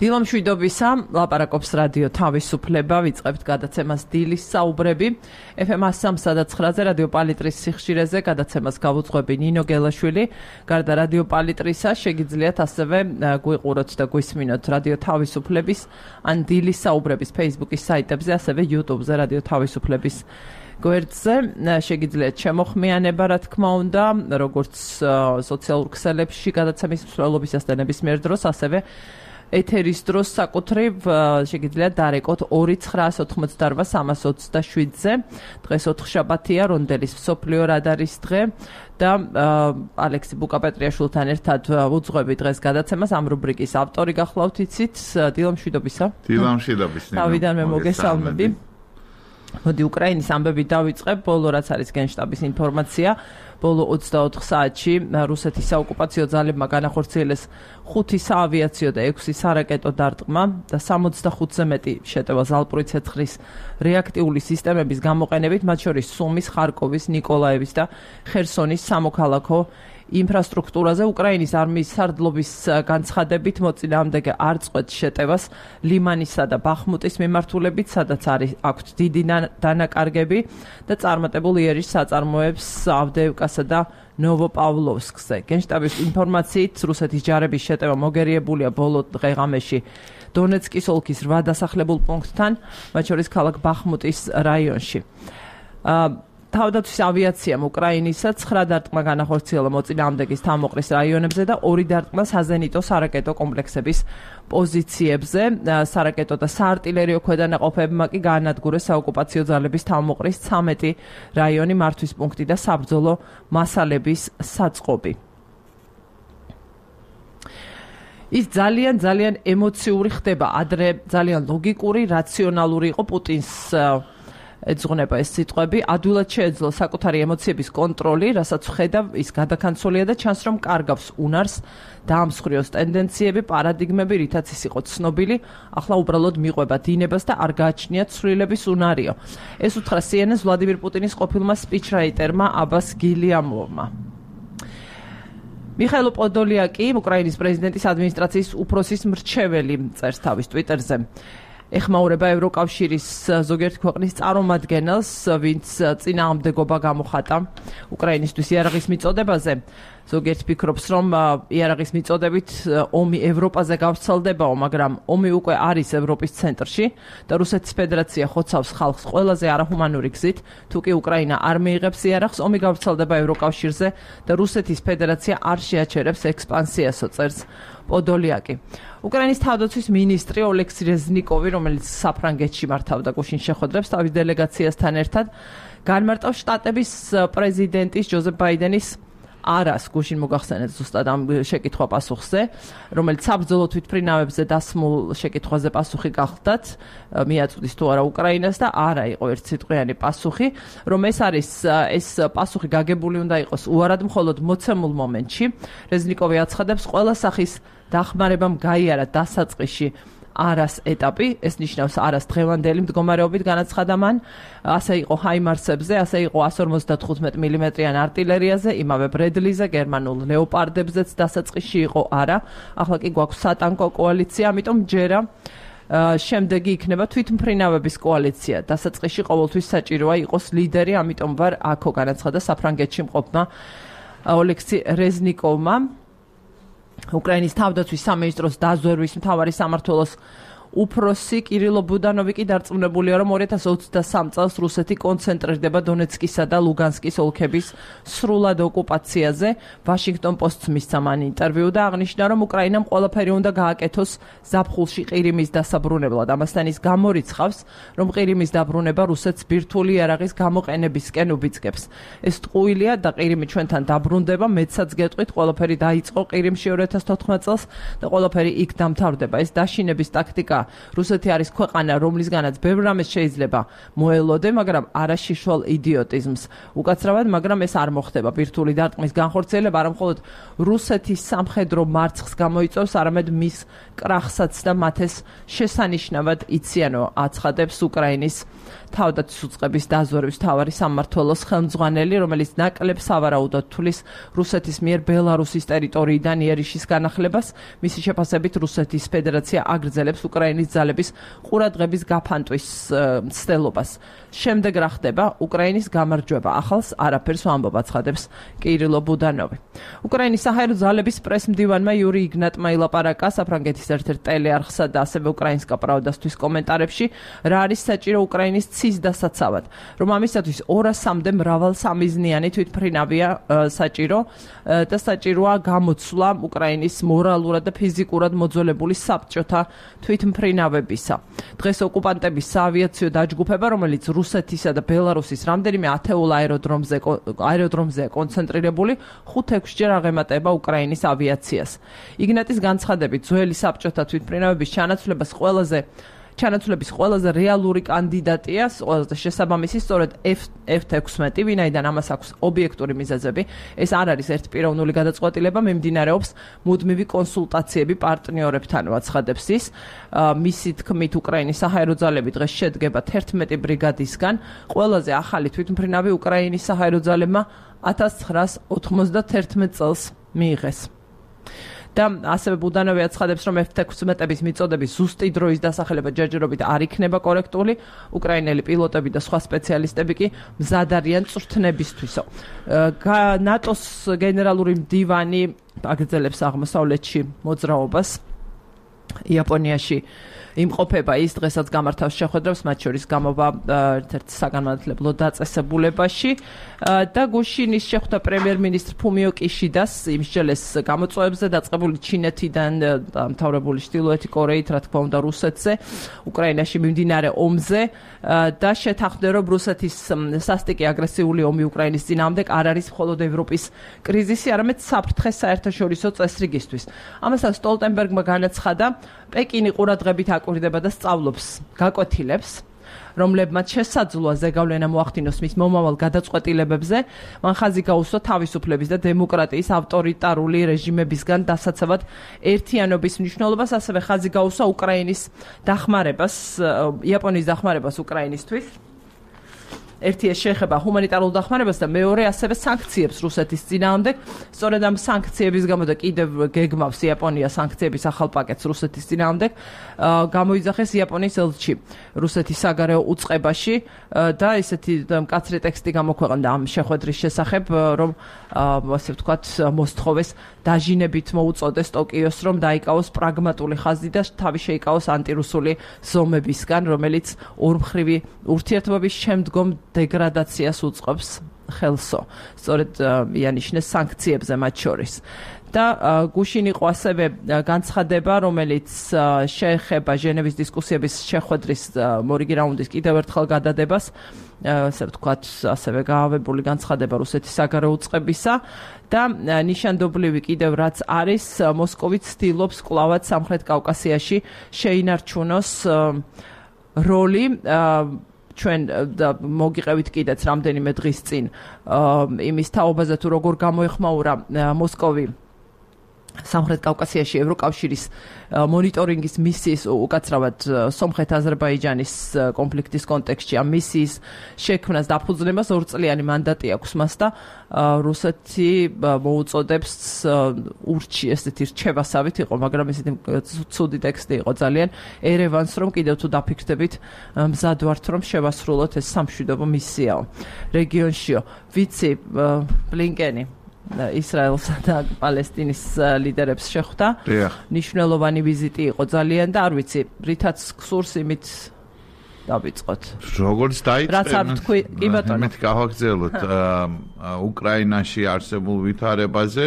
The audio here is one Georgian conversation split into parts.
დილამშვიდობისა, ლაპარაკობს რადიო თავისუფლება, ვიწყებთ გადაცემას დილის საუბრები. FM 103.9-ზე რადიო პალიტრის სიხშირეზე გადაცემას გავუძღვები ნინო გელაშვილი. გარდა რადიო პალიტრისა შეგიძლიათ ასევე გვიყუროთ და გვისმინოთ რადიო თავისუფლების ან დილის საუბრების Facebook-ის საიტებზე, ასევე YouTube-ზე რადიო თავისუფლების გვერდზე. შეგიძლიათ შემოხმიანება, რა თქმა უნდა, როგორც სოციალურ ქსელებში გადაცემის მსვლელობისას და ნებისმიერ დროს, ასევე ეთერის დროს საკუთრივ შეგიძლიათ დარეკოთ 2-988-327-ზე. დღეს ოთხშაბათია, რონდელის მსოფლიო რადარის დღე და ალექსი ბუკაპეტრიაშვილთან ერთად ვუძღვები დღეს გადაცემას. ამ რუბრიკის ავტორი გახლავთ, იცით, დილამშვიდობისა. დილამშვიდობის. თავიდან მე მოგესალმები. მოდი უკრაინის ამბები დავიწყებ, ბოლო რაც არის გენშტაბის ინფორმაცია. ბოლო 24 საათში რუსეთის საოკუპაციო ძალებმა განახორციელეს 5 საავიაციო და 6 სარაკეტო დარტყმა და 65-ზე მეტი შეტევა ზალპური ცეცხლის რეაქტიული სისტემების გამოყენებით, მათ შორის სუმის, ხარკოვის, ნიკოლაევის და ხერსონის სამოქალაქო ინფრასტრუქტურაზე. უკრაინის არმიის სარდლობის განცხადებით მოწინააღმდეგე არ წყვეტს შეტევას ლიმანისა და ბახმუტის მიმართულებით, სადაც აქვთ დიდი დანაკარგები და წარმატებული იერიშ საწარმოებს ავდეევკასა და ნოვოპავლოვსკზე. გენშტაბის ინფორმაციით, რუსეთის ჯარების შეტევა მოგერიებულია ბოლო დღე-ღამეში დონეცკის ოლქის 8 დასახლებულ პუნქტთან, მათ შორის ქალაქ ბახმუტის რაიონში. თავდაცვის ავიაციამ უკრაინისა 9 დარტყმა განახორციელა მოწინააღმდეგის თავმოყრის რაიონებზე და 2 დარტყმა საზენიტო სარაკეტო კომპლექსების პოზიციებზე. სარაკეტო და საარტილერიო ქვედანაყოფებმა კი გაანადგურეს საოკუპაციო ძალების თავმოყრის 13 რაიონი, მართვის პუნქტი და საბრძოლო მასალების საწყობი. ის ძალიან ემოციური ხდება, ადრე ძალიან ლოგიკური, რაციონალური იყო პუტინს ეძღვნება ეს სიტყვები, ადვილად შეეძლო საკუთარი ემოციების კონტროლი, რასაც ხედავ, ის გადაქანცოლია და ჩანს, რომ კარგავს უნარს, დაამსხვრიოს ტენდენციები, პარადიგმები, რითაც ის იყო ცნობილი, ახლა უბრალოდ მიყვება დინებას და არ გააჩნია ცვლილების უნარიო. ეს უთხრა CNN-ს ვლადიმირ პუტინის ყოფილმა სპიჩრაიტერმა აბას გილიამოვმა. მიხაილ პოდოლიაკი, უკრაინის პრეზიდენტის ადმინისტრაციის უფროსის მრჩეველი, წერს თავის ტვიტერზე. ეხმაურება ევროკავშირის ზოგიერთი ქვეყნის წარმომადგენელს, ვინც წინააღმდეგობა გამოხატა უკრაინისთვის იარაღის მიწოდებაზე. ზოგიერთი ფიქრობს, რომ იარაღის მიწოდებით ომი ევროპაზე გავრცელდებაო, მაგრამ ომი უკვე არის ევროპის ცენტრში და რუსეთის ფედერაცია ხოცავს ხალხს ყველაზე არაჰუმანური გზით. თუ კი უკრაინა არ მიიღებს იარაღს, ომი გავრცელდება ევროკავშირზე და რუსეთის ფედერაცია არ შეაჩერებს ექსპანსიასო, წერს პოდოლიაკი. უკრაინის თავდაცვის მინისტრი ოლექსი რეზნიკოვი, რომელიც საფრანგეთში მართავდა გუშინ შეხვედრებს თავის დელეგაციასთან ერთად, განმარტავს შტატების პრეზიდენტის ჯოზეფ ბაიდენის არას, გუშინ მოგახსენეთ ზუსტად ამ შეკითხვა პასუხზე, რომელიც საბრძოლო თვითმფრინავებზე დასმულ შეკითხვაზე პასუხი გახლდათ, მიაწვდის თუ არა უკრაინას და არა იყო ერთსიტყვიანი პასუხი, რომ ეს პასუხი გაგებული უნდა იყოს უარად მხოლოდ მოცემულ მომენტში. რეზნიკოვი აცხადებს, ყველა სახის დახმარებამ გაიარა დასაწყისში არას ეტაპი, ეს ნიშნავს არას დღევანდელი მდგომარეობით განაცხადა მან, ასე იყო ჰაიმარსებზე, ასე იყო 155 მმ-იან артиლერიაზე, იმავე ბრედლიზე, გერმანულ ლეოპარდებზეც დასაწყისში იყო არა. ახლა კი გვაქვს სატანკო კოალიცია, ამიტომ ჯერა შემდეგი იქნება თვითმფრინავების კოალიცია. დასაწყისში ყოველთვის საჭიროა იყოს ლიდერი, ამიტომ ვარ აქო, განაცხადა საფრანგეთში მყოფმა ოლექსი რეზნიკოვმა. უკრაინის თავდაცვის სამინისტროს დაზვერვის მთავარი სამმართველოს უფროსი კირილო ბუდანოვი კი დარწმუნებულია, რომ 2023 წელს რუსეთი კონცენტრირდება დონეცკისა და ლუგანსკის ოლქების სრულად ოკუპაციაზე. ვაშინგტონ პოსტს მისცა მან ინტერვიუ და აღნიშნა, რომ უკრაინამ ყველაფერი უნდა გააკეთოს ზაფხულში ყირიმის დასაბრუნებლად. ამასთან ის გამორიცხავს, რომ ყირიმის დაბრუნება რუსეთს ბირთვული იარაღის გამოყენებისკენ უბიძგებს. ეს ტყუილია და ყირიმი ჩვენთან დაბრუნდება, მეცაც გეტყვით, ყველაფერი დაიწყო ყირიმში 2014 წელს და ყველაფერი იქ დამთავრდება. ეს დაშინების ტაქტიკა რუსეთი არის ქვეყანა, რომლისგანაც ბევრ რამეს შეიძლება მოელოდე, მაგრამ არა შიშველ იდიოტიზმს. უკაცრავად, მაგრამ ეს არ მოხდება. ბირთვული დარტყმის განხორციელება არა მხოლოდ რუსეთის სამხედრო მარცხს გამოიწვევს, არამედ მის კრახსაც და მათეს შესანიშნავად იციანო აცხადებს უკრაინის თავდაცვის უწყების დაზვერვის მთავარი სამმართველოს ხელმძღვანელი, რომელიც ნაკლებ სავარაუდოდ თulis რუსეთის მიერ ბელარუსის ტერიტორიიდან იერიშის განახლებას. მისი შეფასებით რუსეთის ფედერაცია აგრძელებს უკრაინის ძალების ყურადღების გაფანტვის ცდილობას. შემდეგ რა ხდება? უკრაინის გამარჯვება ახალს არაფერს ვამბობ, აცხადებს კირილო ბუდანოვი. უკრაინის საჰაერო ძალების პრესმდივანმა იური იგნატმა ილაპარაკა საფრანგეთის ერთ-ერთ ტელეარხსა და ასევე უკრაინსკა პრავდასთვის კომენტარებში, რა არის საჭირო უკრაინის ცის დასაცავად, რომ ამისათვის 200-მდე მრავალ სამიზნიანი თვითმფრინავია საჭირო და საჭიროა გამოცვლა უკრაინის მორალურად და ფიზიკურად მოძველებული საბჭოთა თვითმფრინავებისა. დღეს ოკუპანტების საავიაციო დაჯგუფება, რომელიც რუსეთისა და ბელარუსის რამდენიმე ათეულ აეროდრომზეა კონცენტრირებული, 5-6-ჯერ აღემატება უკრაინის ავიაციას. იგნატის განცხადებით, ძველი საბჭოთა თვითმფრინავების ჩანაცვლების ყველაზე რეალური კანდიდატია, ყველაზე შესაბამისი სწორედ F-16, ვინაიდან ამას აქვს ობიექტური მიზეზები. ეს არ არის ერთპიროვნული გადაწყვეტილება, მიმდინარეობს მუდმივი კონსულტაციები პარტნიორებთან, აცხადებს ის. მისი თქმით, უკრაინის საჰაერო ძალები დღეს შედგება 11 ბრიგადისგან. ყველაზე ახალი თვითმფრინავი უკრაინის საჰაერო ძალებმა 1991 წელს მიიღეს. და ასევე ბუდანოვი აცხადებს, რომ F-16-ების მიწოდების ზუსტი დროის დასახელება ჯერჯერობით არ იქნება კორექტული. უკრაინელი პილოტები და სხვა სპეციალისტები კი მზად არიან წვრთნებისთვისო. ნატოს გენერალური მდივანი აგრძელებს აღმოსავლეთში მოძრაობას. იაპონიაში იმყოფება ის დღესაც გამართავს შეხვედრებს, მათ შორის გამოვა ერთ-ერთ საგანმანათლებლო დაწესებულებაში და გუშინის შეხვდა პრემიერ-მინისტრ ფუმიო კიშიდას იმსჯელეს გამოწვევებზე დაწყებული ჩინეთიდან დამთავრებული ჩრდილოეთი კორეით, რა თქმა უნდა რუსეთზე, უკრაინაში მიმდინარე ომზე და შეთანხმდა, რომ რუსეთის სასტიკი აგრესიული ომი უკრაინის წინააღმდეგ არ არის მხოლოდ ევროპის კრიზისი, არამედ საფრთხე საერთაშორისო წესრიგისთვის. ამასაც სტოლტენბერგმა განაცხადა, პეკინი ყურადღებით აკვირდება და სწავლობს გაკვეთილებს, რომლებმაც შესაძლოა ზეგავლენა მოახდინოს მის მომავალ გადაწყვეტილებებზე, მან ხაზი გაუსვა თავისუფლების და დემოკრატიის ავტორიტარული რეჟიმებისგან დასაცავად ერთიანობის მნიშვნელობას, ასევე ხაზი გაუსვა უკრაინის დახმარებას, იაპონიის დახმარებას უკრაინისთვის. ერთი ეს შეეხება ჰუმანიტარულ დახმარებას და მეორე ასევე სანქციებს რუსეთის წინააღმდეგ. სწორედ ამ სანქციების გამო და კიდევ გეგმავს იაპონია სანქციების ახალ პაკეტს რუსეთის წინააღმდეგ, გამოიძახეს იაპონიის ელჩი რუსეთის საგარეო უწყებაში და ესეთი მკაცრი ტექსტი გამოქვეყნდა ამ შეხვედრის შესახებ, რომ ასე ვთქვათ, მოსთხოვეს დაჟინებით მოუწოდეს ტოკიოს, რომ დაიკავოს პრაგმატული ხაზი და თავი შეიკავოს ანტირუსული ზომებისგან, რომელიც ორმხრივი ურთიერთობების შემდგომ დეგრადაციას უწყობს ხელსო. სწორედ იანიშნეს სანქციებზე მათ შორის. და გუშინ იყო ასევე განცხადება, რომელიც შეეხება ჟენევის დისკუსიების შეხვედრის მორიგი რაუნდის კიდევ ერთხელ გადადებას, ასე ვთქვათ, ასევე გაავებული განცხადება რუსეთის საგარეო უწყებისა და ნიშანდობლივი კიდევ რაც არის, მოსკოვი ცდილობს კვლავაც სამხრეთ კავკასიაში შეინარჩუნოს როლი ჩვენ მოგიყევით კიდეც რამდენიმე დღის წინ იმის თაობაზე თუ როგორ გამოეხმაურა მოსკოვი სამხრეთ კავკასიაში ევროკავშირის მონიტორინგის მისიის უკაცრავად სომხეთ-აზერბაიჯანის კონფლიქტის კონტექსტში ამ მისიის შექმნას დაფუძნებას 2 წლიანი მანდატი აქვს მას და რუსეთი მოუწოდებს ურჩი ესეთი რჩევასავით იყო, მაგრამ ესეთი ცუდი ტექსტი იყო ძალიან ერევანს, რომ კიდევ თუ დაფიქრდებით მზად ვართ, რომ შევასრულოთ ეს სამშვიდობო მისიაო რეგიონშიო. ვიცი ბლინკენი ისრაელსა და პალესტინის ლიდერებს შეხვდა. ნიშნულოვანი ვიზიტი იყო ძალიან და არ ვიცი, რითაც გსურს იმით დავიწყოთ. როგორც დაიწყე, რაც არ თქვი, კი ბატონო. მე გავაგზავნოთ უკრაინაში არსებულ ვითარებაზე.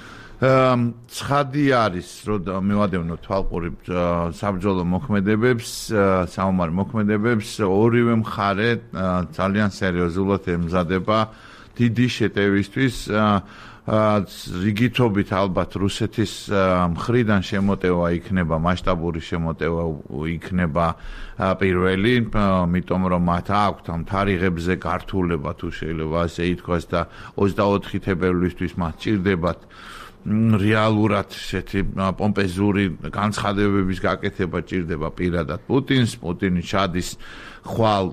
ცხადი არის, რომ მივადევნოთ თვალყური საბრძოლო მოქმედებებს, საომარ მოქმედებებს, ორივე მხარე ძალიან სერიოზულად ემზადება დიდი შეტევისთვის, რიგითობით ალბათ რუსეთის მხრიდან შემოტევა იქნება, მასშტაბური შემოტევა იქნება პირველი, იმიტომ რომ მათ აქვთ ამ თარიღებზე გართულება, თუ შეიძლება ასე ითქვას და 24 თებერვლისთვის მათ ჭირდებათ რეალურად ესეთი პომპეზური განცხადებების გაკეთება ჭირდება პირადად პუტინს. პუტინი ჩადის ხვალ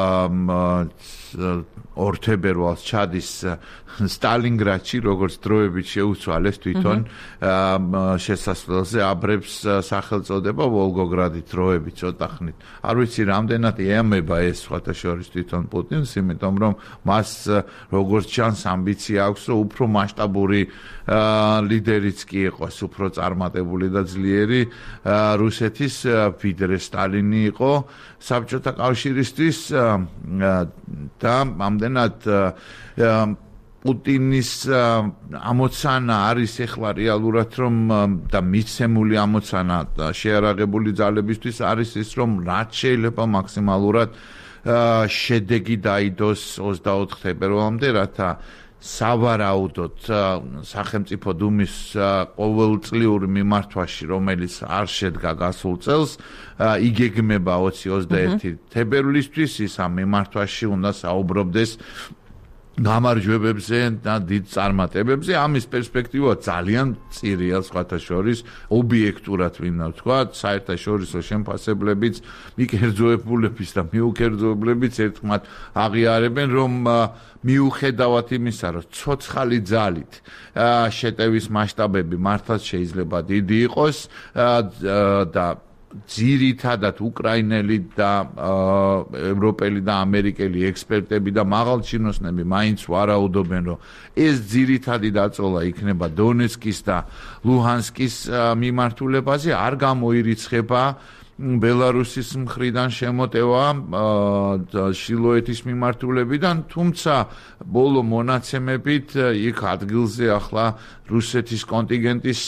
2 თებერვალს ჩადის სტალინგრადში, როგორც დროებით შეუცვალეს თვითონ შესასვლელზე აბრებს სახელწოდება ვოლგოგრადი დროებით ცოტა ხნით. არ ვიცი რამდენად ეამება ეს სხვათა შორის თვითონ პუტინს, იმიტომ რომ მას როგორც ჩანს ამბიცია აქვს, რომ უფრო მასშტაბური ლიდერიც კი იყოს, უფრო წარმატებული და ძლიერი რუსეთის ვიდრე სტალინი იყო საბჭოთა კავშირისთვის და ამდენად პუტინის ამოცანა არის ეხლა რეალურად რომ და მიცემული ამოცანა შეარაღებული ძალებისთვის არის ის რომ რაც შეიძლება მაქსიმალურად შედეგი დაიდოს 24 თებერვალამდე, რათა სავარაუდოდ სახელმწიფო დუმის ყოველწლიური მიმართვაში, რომელიც არ შედგა გასულ წელს, იგეგმება 20-21 თებერვლისთვის, ის ამ მიმართვაში უნდა საუბრობდეს გამარჯვებებზე და დიდ წარმატებებზე. ამის პერსპექტივა ძალიან მწირია სხვათა შორის, ობიექტურად მინდა ვთქვა, საერთაშორისო შემფასებლებიც, მიკერძოებულების და მიუკერძოებლებიც ერთხმად აღიარებენ, რომ მიუხედავად იმისა, რომ ცოცხალი ძალით შეტევის მასშტაბები მართლაც შეიძლება დიდი იყოს და ძირითადად უკრაინელი და ევროპელი და ამერიკელი ექსპერტები და მაღალჩინოსნები მაინც ვარაუდობენ, რომ ეს ძირითადი დაწოლა იქნება დონეცკის და ლუჰანსკის მიმართულებაზე, არ გამოირიცხება ბელარუსის მხრიდან შემოტევა შილოეთის მიმართულებიდან, თუმცა ბოლო მონაცემებით იქ ადგილზე ახლა რუსეთის კონტინგენტის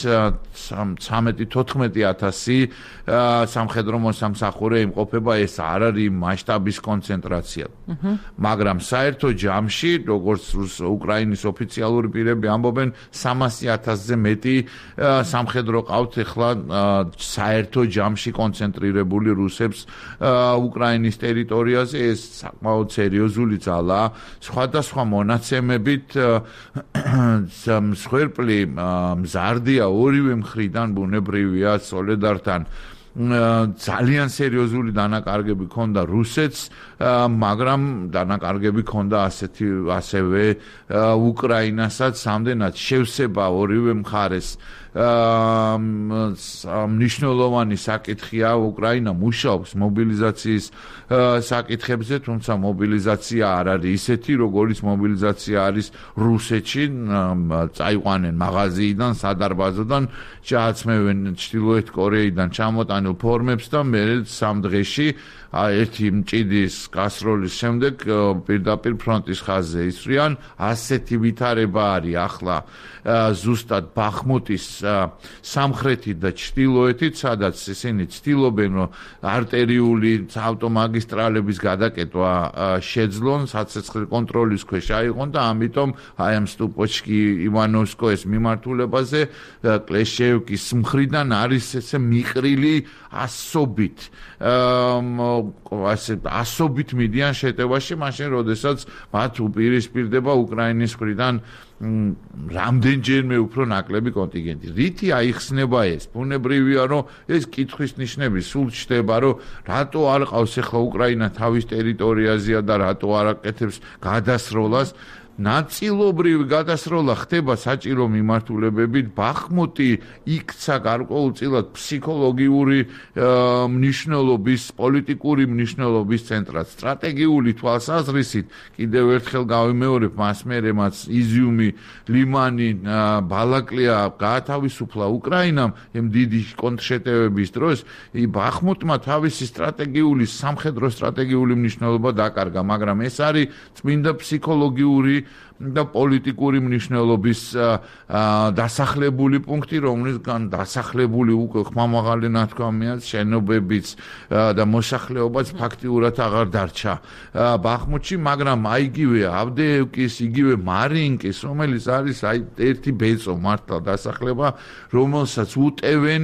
13-14000 სამხედრო მოსამსახურე იმყოფება, ეს არ არის მასშტაბის კონცენტრაცია. მაგრამ საერთო ჯამში, როგორც უკრაინის ოფიციალური პირები ამბობენ, 300,000-ზე მეტი სამხედრო ყავთ ეხლა საერთო ჯამში კონცენტრირებული რუსებს უკრაინის ტერიტორიაზე. ეს საკმაოდ სერიოზული ძალაა. სხვადასხვა მონაცემებით მსხვერპლი მზარდია ორივე მხრიდან, ბუნებრივია სოლედართან ძალიან სერიოზული დანაკარგები ქონდა რუსეთს, მაგრამ დანაკარგები ქონდა ასევე უკრაინასაც, ამდენად შევსება ორივე მხარეს მნიშვნელოვანი საკითხია. უკრაინა მუშაობს მობილიზაციის საკითხებზე, თუმცა მობილიზაცია არ არის ისეთი, როგორც მობილიზაცია არის რუსეთში, წაიყვანენ მაღაზიიდან, სადარბაზოდან, ჩააცმევენ ჩრდილოეთ კორეიდან ჩამოტანილ ფორმებს და მე 3 დღეში ერთი მჭიდის გასროლის შემდეგ პირდაპირ ფრონტის ხაზზე ისვრიან. ასეთი ვითარება არის ახლა ზუსტად ბახმუტის სამხრეთით და ჩრდილოეთით, სადაც ისინი ცდილობენ, რომ არტერიული ავტომაგისტრალების გადაკეტვა შეძლონ, საცეცხლე კონტროლის ქვეშ აიღონ და ამიტომ აი ამ სტუპოჩკი ივანოვსკოეს მიმართულებაზე კლეშევკის მხრიდან არის ესე მიყრილი ასობით მიდიან შეტევაში, მაშინ როდესაც მათ უპირისპირდება უკრაინის მხრიდან რამდენჯერმე უფრო ნაკლები კონტინგენტი. რითი აიხსნება ეს? ბუნებრივია, რომ ეს კითხვის ნიშნები სულ ჩდება, რომ რატო არ ყავს ახლა უკრაინა თავის ტერიტორიაზეა და რატო არ აკეთებს გადასროლას. ნაწილობრივი გადასროლა ხდება საჭირო მიმართულებებით. ბახმუტი იქცა გარკვეულწილად ფსიქოლოგიური მნიშვნელობის, პოლიტიკური მნიშვნელობის ცენტრად. სტრატეგიული თვალსაზრისით კიდევ ერთხელ გავიმეორებ, მას მერე მას იზიუმი, ლიმანი, ბალაკლია გაათავისუფლა უკრაინამ იმ დიდი კონტრშეტევების დროს. ბახმუტმა თავისი სტრატეგიული, სამხედრო სტრატეგიული მნიშვნელობა დაკარგა, მაგრამ ეს არის წმინდა ფსიქოლოგიური და პოლიტიკური მნიშვნელობის დასახლებული პუნქტი, რომლისგან დასახლებული უკვე ხმამაღალი ნათქვამია, შენობებიც და მოსახლეობაც ფაქტიურად აღარ დარჩა ბახმუთში, მაგრამ იგივე ავდეევკის, იგივე მარინკის, რომელიც არის ერთი ბეწო მართლა დასახლება, რომელსაც უტევენ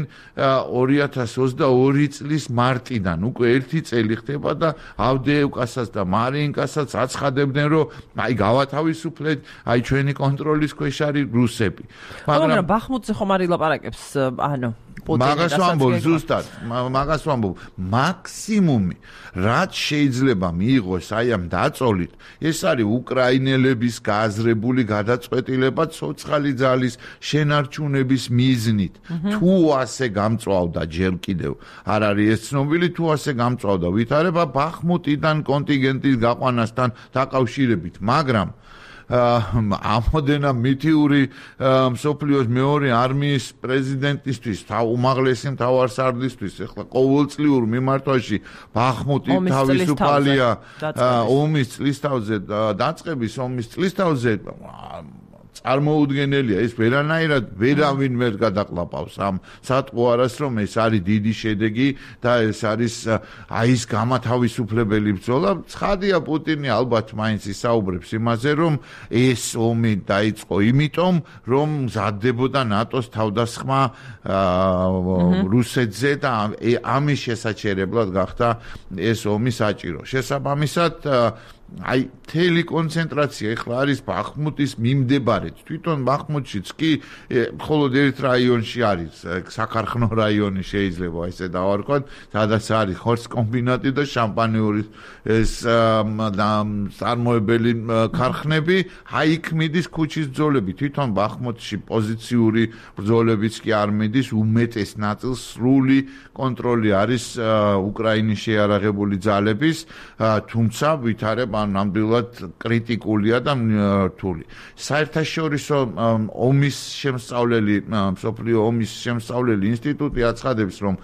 2022 წლის მარტიდან, უკვე ერთი წელი ხდება და ავდეევკასაც და მარინკასაც აცხადებდნენ, რომ გავათავისუფლეთ, ჩვენი კონტროლის ქვეშ არის რუსები. მაგრამ ბახმუტზე ხომ არ ილაპარაკებს, მაგას ვამბობ ზუსტად, მაგას ვამბობ, მაქსიმუმი რაც შეიძლება მიიღოს ამ დაწოლით, ეს არის უკრაინელების გააზრებული გადაწყვეტილება ცოცხალი ძალის შენარჩუნების მიზნით. თუ ასე გამწვავდა ჯერ კიდევ არ არის ეს ცნობილი, თუ ასე გამწვავდა ვითარება ბახმუტიდან კონტინგენტის გაყვანასთან დაკავშირებით, მაგრამ ამოდენა მითიური მსოფლიოს მეორე არმიის პრეზიდენტისთვის, უმაღლესი მთავარსარდლისთვის, ახლა ყოველწლიურ მიმართვაში ბახმუტი თავისუფალია ომის წლისთავზე დაწყების ომის წლისთავზე წარმოუდგენელია, ეს ვერანაირად ვერავინ ვერ გადაყლაპავს ამ სატყო არას, რომ ეს არის დიდი შედეგი და ეს არის ის გამათავისუფლებელი ბრძოლა. ცხადია, პუტინი ალბათ მაინც ისაუბრებს იმაზე, რომ ეს ომი დაიწყო იმიტომ, რომ მზადდებოდა ნატოს თავდასხმა რუსეთზე და ამის შესაჩერებლად გახდა ეს ომი საჭირო. შესაბამისად მთელი კონცენტრაცია ეხლა არის ბახმუტის მიმდებარედ. თვითონ ბახმუტშიც კი მხოლოდ ერთ რაიონში არის, საქარხნო რაიონი შეიძლება ესე დავარქვათ, სადაც არის ხორცკომბინატი და შამპანიური ეს წარმოებელი ქარხნები, იქ მიდის ქუჩის ბრძოლები. თვითონ ბახმუტში პოზიციური ბრძოლებიც კი არ მიდის, უმეტეს ნაწილს სრული კონტროლი არის უკრაინის შეიარაღებული ძალების, თუმცა ვითარება ნამდვილად კრიტიკულია და რთული. საერთაშორისო ომის შემსწავლელი, მსოფლიო ომის შემსწავლელი ინსტიტუტი აცხადებს, რომ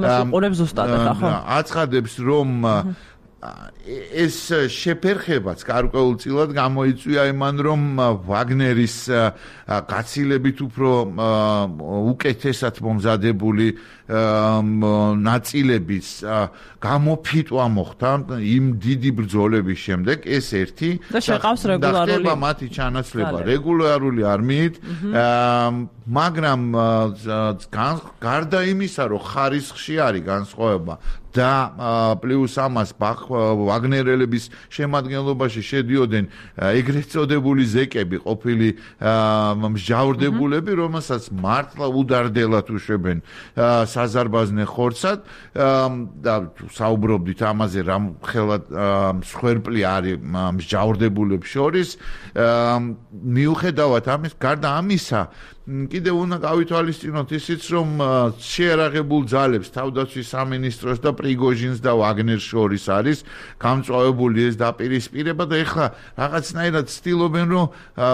ეს შეფერხებაც გარკვეულწილად გამოიწვია იმან, რომ ვაგნერის გაცილებით უფრო უკეთესად მომზადებული ნაწილების გამოფიტვა მოხდა იმ დიდი ბრძოლების შემდეგ, ეს ერთი და შეყავს რეგულარული მათი ჩანაცვლება რეგულარული არმიით, მაგრამ გარდა იმისა, რომ ხარისხში არის განსხვავება და პლუს ამას ვაგნერელების შემადგენლობაში შედიოდნენ ეგრეთ წოდებული ზეკები, ყოფილი მსჯავრდებულები, რომელსაც მართლა უდარდელად უშვებენ საზარბაზნე ხორცად და საუბრობდით ამაზე, რა ხელად მსხვერპლი არის მსჯავრდებულებს შორის. მიუხედავად ამის, გარდა ამისა, კიდევ უნდა გავითვალისწინოთ ისიც, რომ შეიარაღებულ ძალებს თავდაცვის სამინისტროს და პრიგოჟინს და ვაგნერს შორის არის გამწვავებული ეს დაპირისპირება და ეხლა რაღაცნაირად ცდილობენ, რომ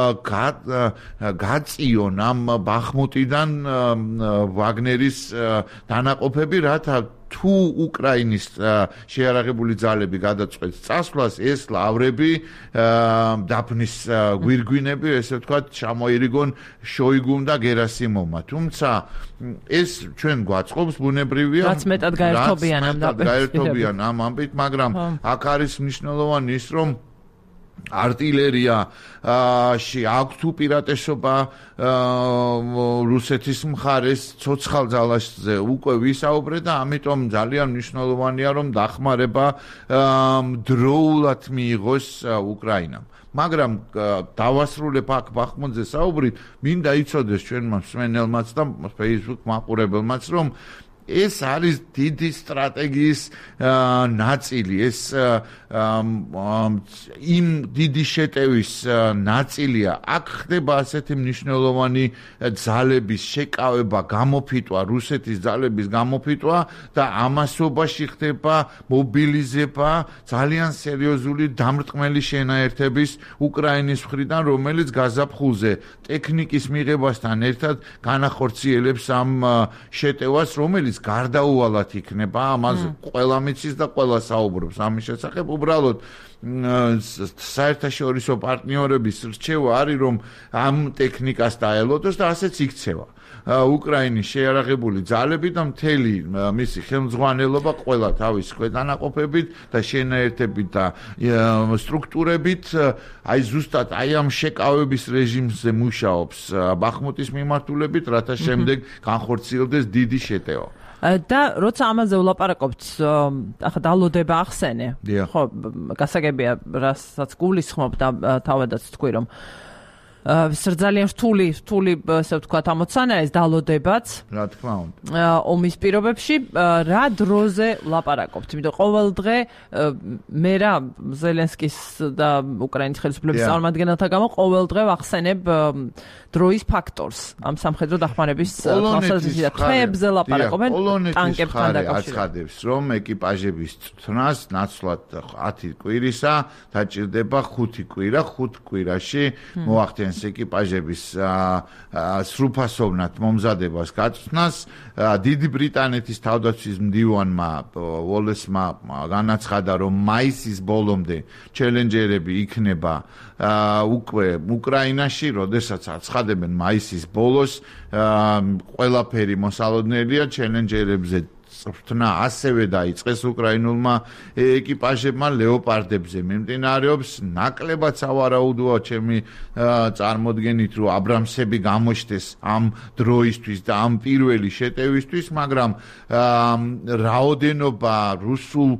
გაწიონ ამ ბახმუტიდან ვაგნერის დანაყოფები, რათა თუ უკრაინის შეიარაღებული ძალები გადაწყვეტს წასვლას, ეს ლავრები დაფნის გვირგვინები, ესე ვთქვათ, ჩამოირიგონ შოიგუმ და გერასიმოვმა. თუმცა ეს ჩვენ გვაწყობს ბუნებრივია, რაც მეტად გაერთობიან ამ ამბით, მაგრამ აქ არის მნიშვნელოვანი ის, რომ артиллерияში აქვს უპირატესობა რუსეთის მხარეს ცოცხალ ძალაზე უკვე ვისაუბრე და ამიტომ ძალიან მნიშვნელოვანია, რომ დახმარება დროულად მიიღოს უკრაინამ. მაგრამ დავასრულებ აქ ბახმუტზე საუბრით, მინდა იცოდეს ჩვენმა მსმენელმაც და Facebook მაყურებელმაც, რომ ეს არის დიდი სტრატეგიის ნაწილი, ეს იმ დიდი შეტევის ნაწილია. აქ ხდება ასეთი მნიშვნელოვანი ძალების შეკავება, გამოფიტვა, რუსეთის ძალების გამოფიტვა და ამასობაში ხდება მობილიზება ძალიან სერიოზული დამრტყმელი შენაერთების უკრაინის მხრიდან, რომელიც გაზაფხულზე ტექნიკის მიღებასთან ერთად განახორციელებს ამ შეტევას, რომელიც გარდაუვალად იქნება, ამაზე ყველა მიცის და ყველა საუბრობს ამის შესახებ. უბრალოდ საერთაშორისო პარტნიორების რჩევა არის, რომ ამ ტექნიკას დაელოდოს და ასეც იქცევა. უკრაინის შეიარაღებული ძალები და მთელი მისი ხელმძღვანელობა ყველა თავის ქვედანაყოფებით და შენაერთებით და სტრუქტურებით აი ზუსტად აი ამ შეკავების რეჟიმზე მუშაობს ბახმუტის მიმართულებით, რათა შემდეგ განხორციელდეს დიდი შეტევა. და როცა ამაზე ვლაპარაკობთ, ახლა დალოდება ახსენე. ხო, გასაგებია, რასაც გულისხმობ და თავადაც თქვი, რომ ძალიან რთული, ასე ვთქვათ, ამოცანაა ეს დალოდებაც. რა თქმა უნდა. ომის პირობებში რა დროზე ვლაპარაკობთ? იმიტომ ყოველ დღე მე რა ზელენსკის და უკრაინის ხელისუფლების წარმომადგენელთა გამო ყოველ დღე ვახსენებ დროის ფაქტორს ამ სამხედრო დახმარების თვალსაზრისით და თვეებზე ლაპარაკობენ ტანკებთან დაკავშირებით. აცხადებს, რომ ეკიპაჟების წვნას ნაცვლად 10 კვირისა დაჭირდება 5 კვირა, 5 კვირაში მოახდენს ეკიპაჟების სრულფასოვნად მომზადებას გაწვნას. დიდი ბრიტანეთის თავდაცვის მდივანმა ვოლესმა განაცხადა, რომ მაისის ბოლომდე ჩელენჯერები იქნება უკვე უკრაინაში, როდესაც აცხადებენ მაისის ბოლოს ყველაფერი მოსალოდნელია ჩელენჯერებზე წვრთნა ასევე დაიწყეს უკრაინულმა ეკიპაჟებმა ლეოპარდებზე მიმდინარეობს ნაკლებად სავარაუდოა ჩემი წარმოდგენით რომ აბრამსები გამოჩნდეს ამ დროისთვის და ამ პირველი შეტევისთვის მაგრამ რაოდენობა რუსულ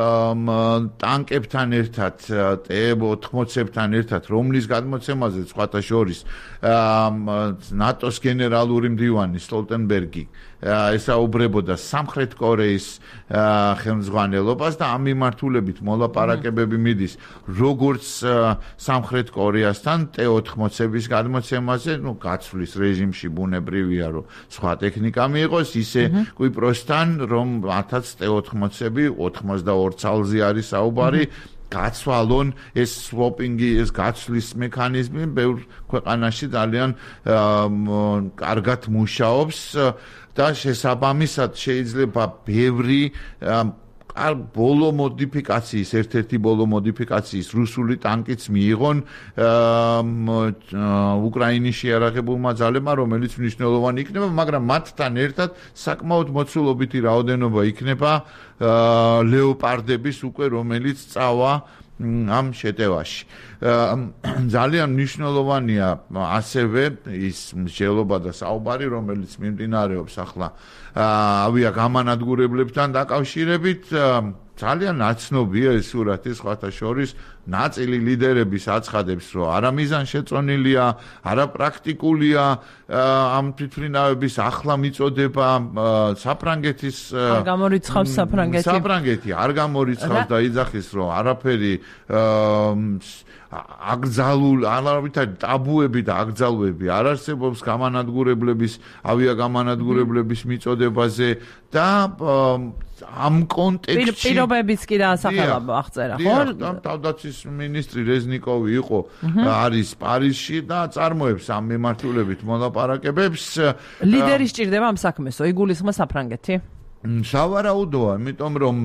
ტანკებთან ერთად T-80-ებთან ერთად რომლის გადმოცემაზე სხვათა შორის ნატოს გენერალური მდივანი სტოლტენბერგი ესაუბრებოდა სამხრეთ კორეის ხელმძღვანელობას და ამ მიმართულებით მოლაპარაკებები მიდის როგორც სამხრეთ კორეასთან T-80-ების გადმოცემაზე, გაცვლის რეჟიმში ბუნებრივია, რომ სხვა ტექნიკა მიიღოს, ისე კვიპროსთან, რომ მათაც T-80-ები 82 ცალზე არის საუბარი გაცვალონ ეს სვოპინგი, ეს გაცვლის მექანიზმი ბევრ ქვეყანაში ძალიან კარგად მუშაობს და შესაბამისად შეიძლება ბევრი ბოლო მოდიფიკაციის, ერთ-ერთი ბოლო მოდიფიკაციის რუსული ტანკიც მიიღონ უკრაინის შეიარაღებულმა ძალებმა, რომელიც მნიშვნელოვანი იქნება, მაგრამ მათთან ერთად საკმაოდ მოცულობითი რაოდენობა იქნება ლეოპარდების უკვე, რომელიც წავა ამ შეტევაში. ძალიან მნიშვნელოვანია ასევე ის მსჯელობა და საუბარი, რომელიც მიმდინარეობს ახლა ავიაგამანადგურებლებთან დაკავშირებით. ძალიან ნაცნობია ეს სურათი სხვათა შორის ნაწილი ლიდერების აცხადებს, რომ არა მიზანშეწონილია, არა პრაქტიკულია ამ თვითმფრინავების ახლა მიწოდება საფრანგეთის არ გამორიცხავს საფრანგეთი არ გამორიცხავს და იძახის, რომ არაფერი არავითარი ტაბუები და აკრძალვები არ არსებობს გამანადგურებლების, ავიაგამანადგურებლების მიწოდებაზე და ამ კონტექსტში პირობებიც კი დაასახელა აღწერა, ხო? თავდაცვის მინისტრი რეზნიკოვი იყო, არის პარიზში და წარმოებს ამ მიმართულებით მოლაპარაკებებს. ლიდერი სჭირდება ამ საქმესო, იგულისხმება საფრანგეთი? სავარაუდოა, იმიტომ რომ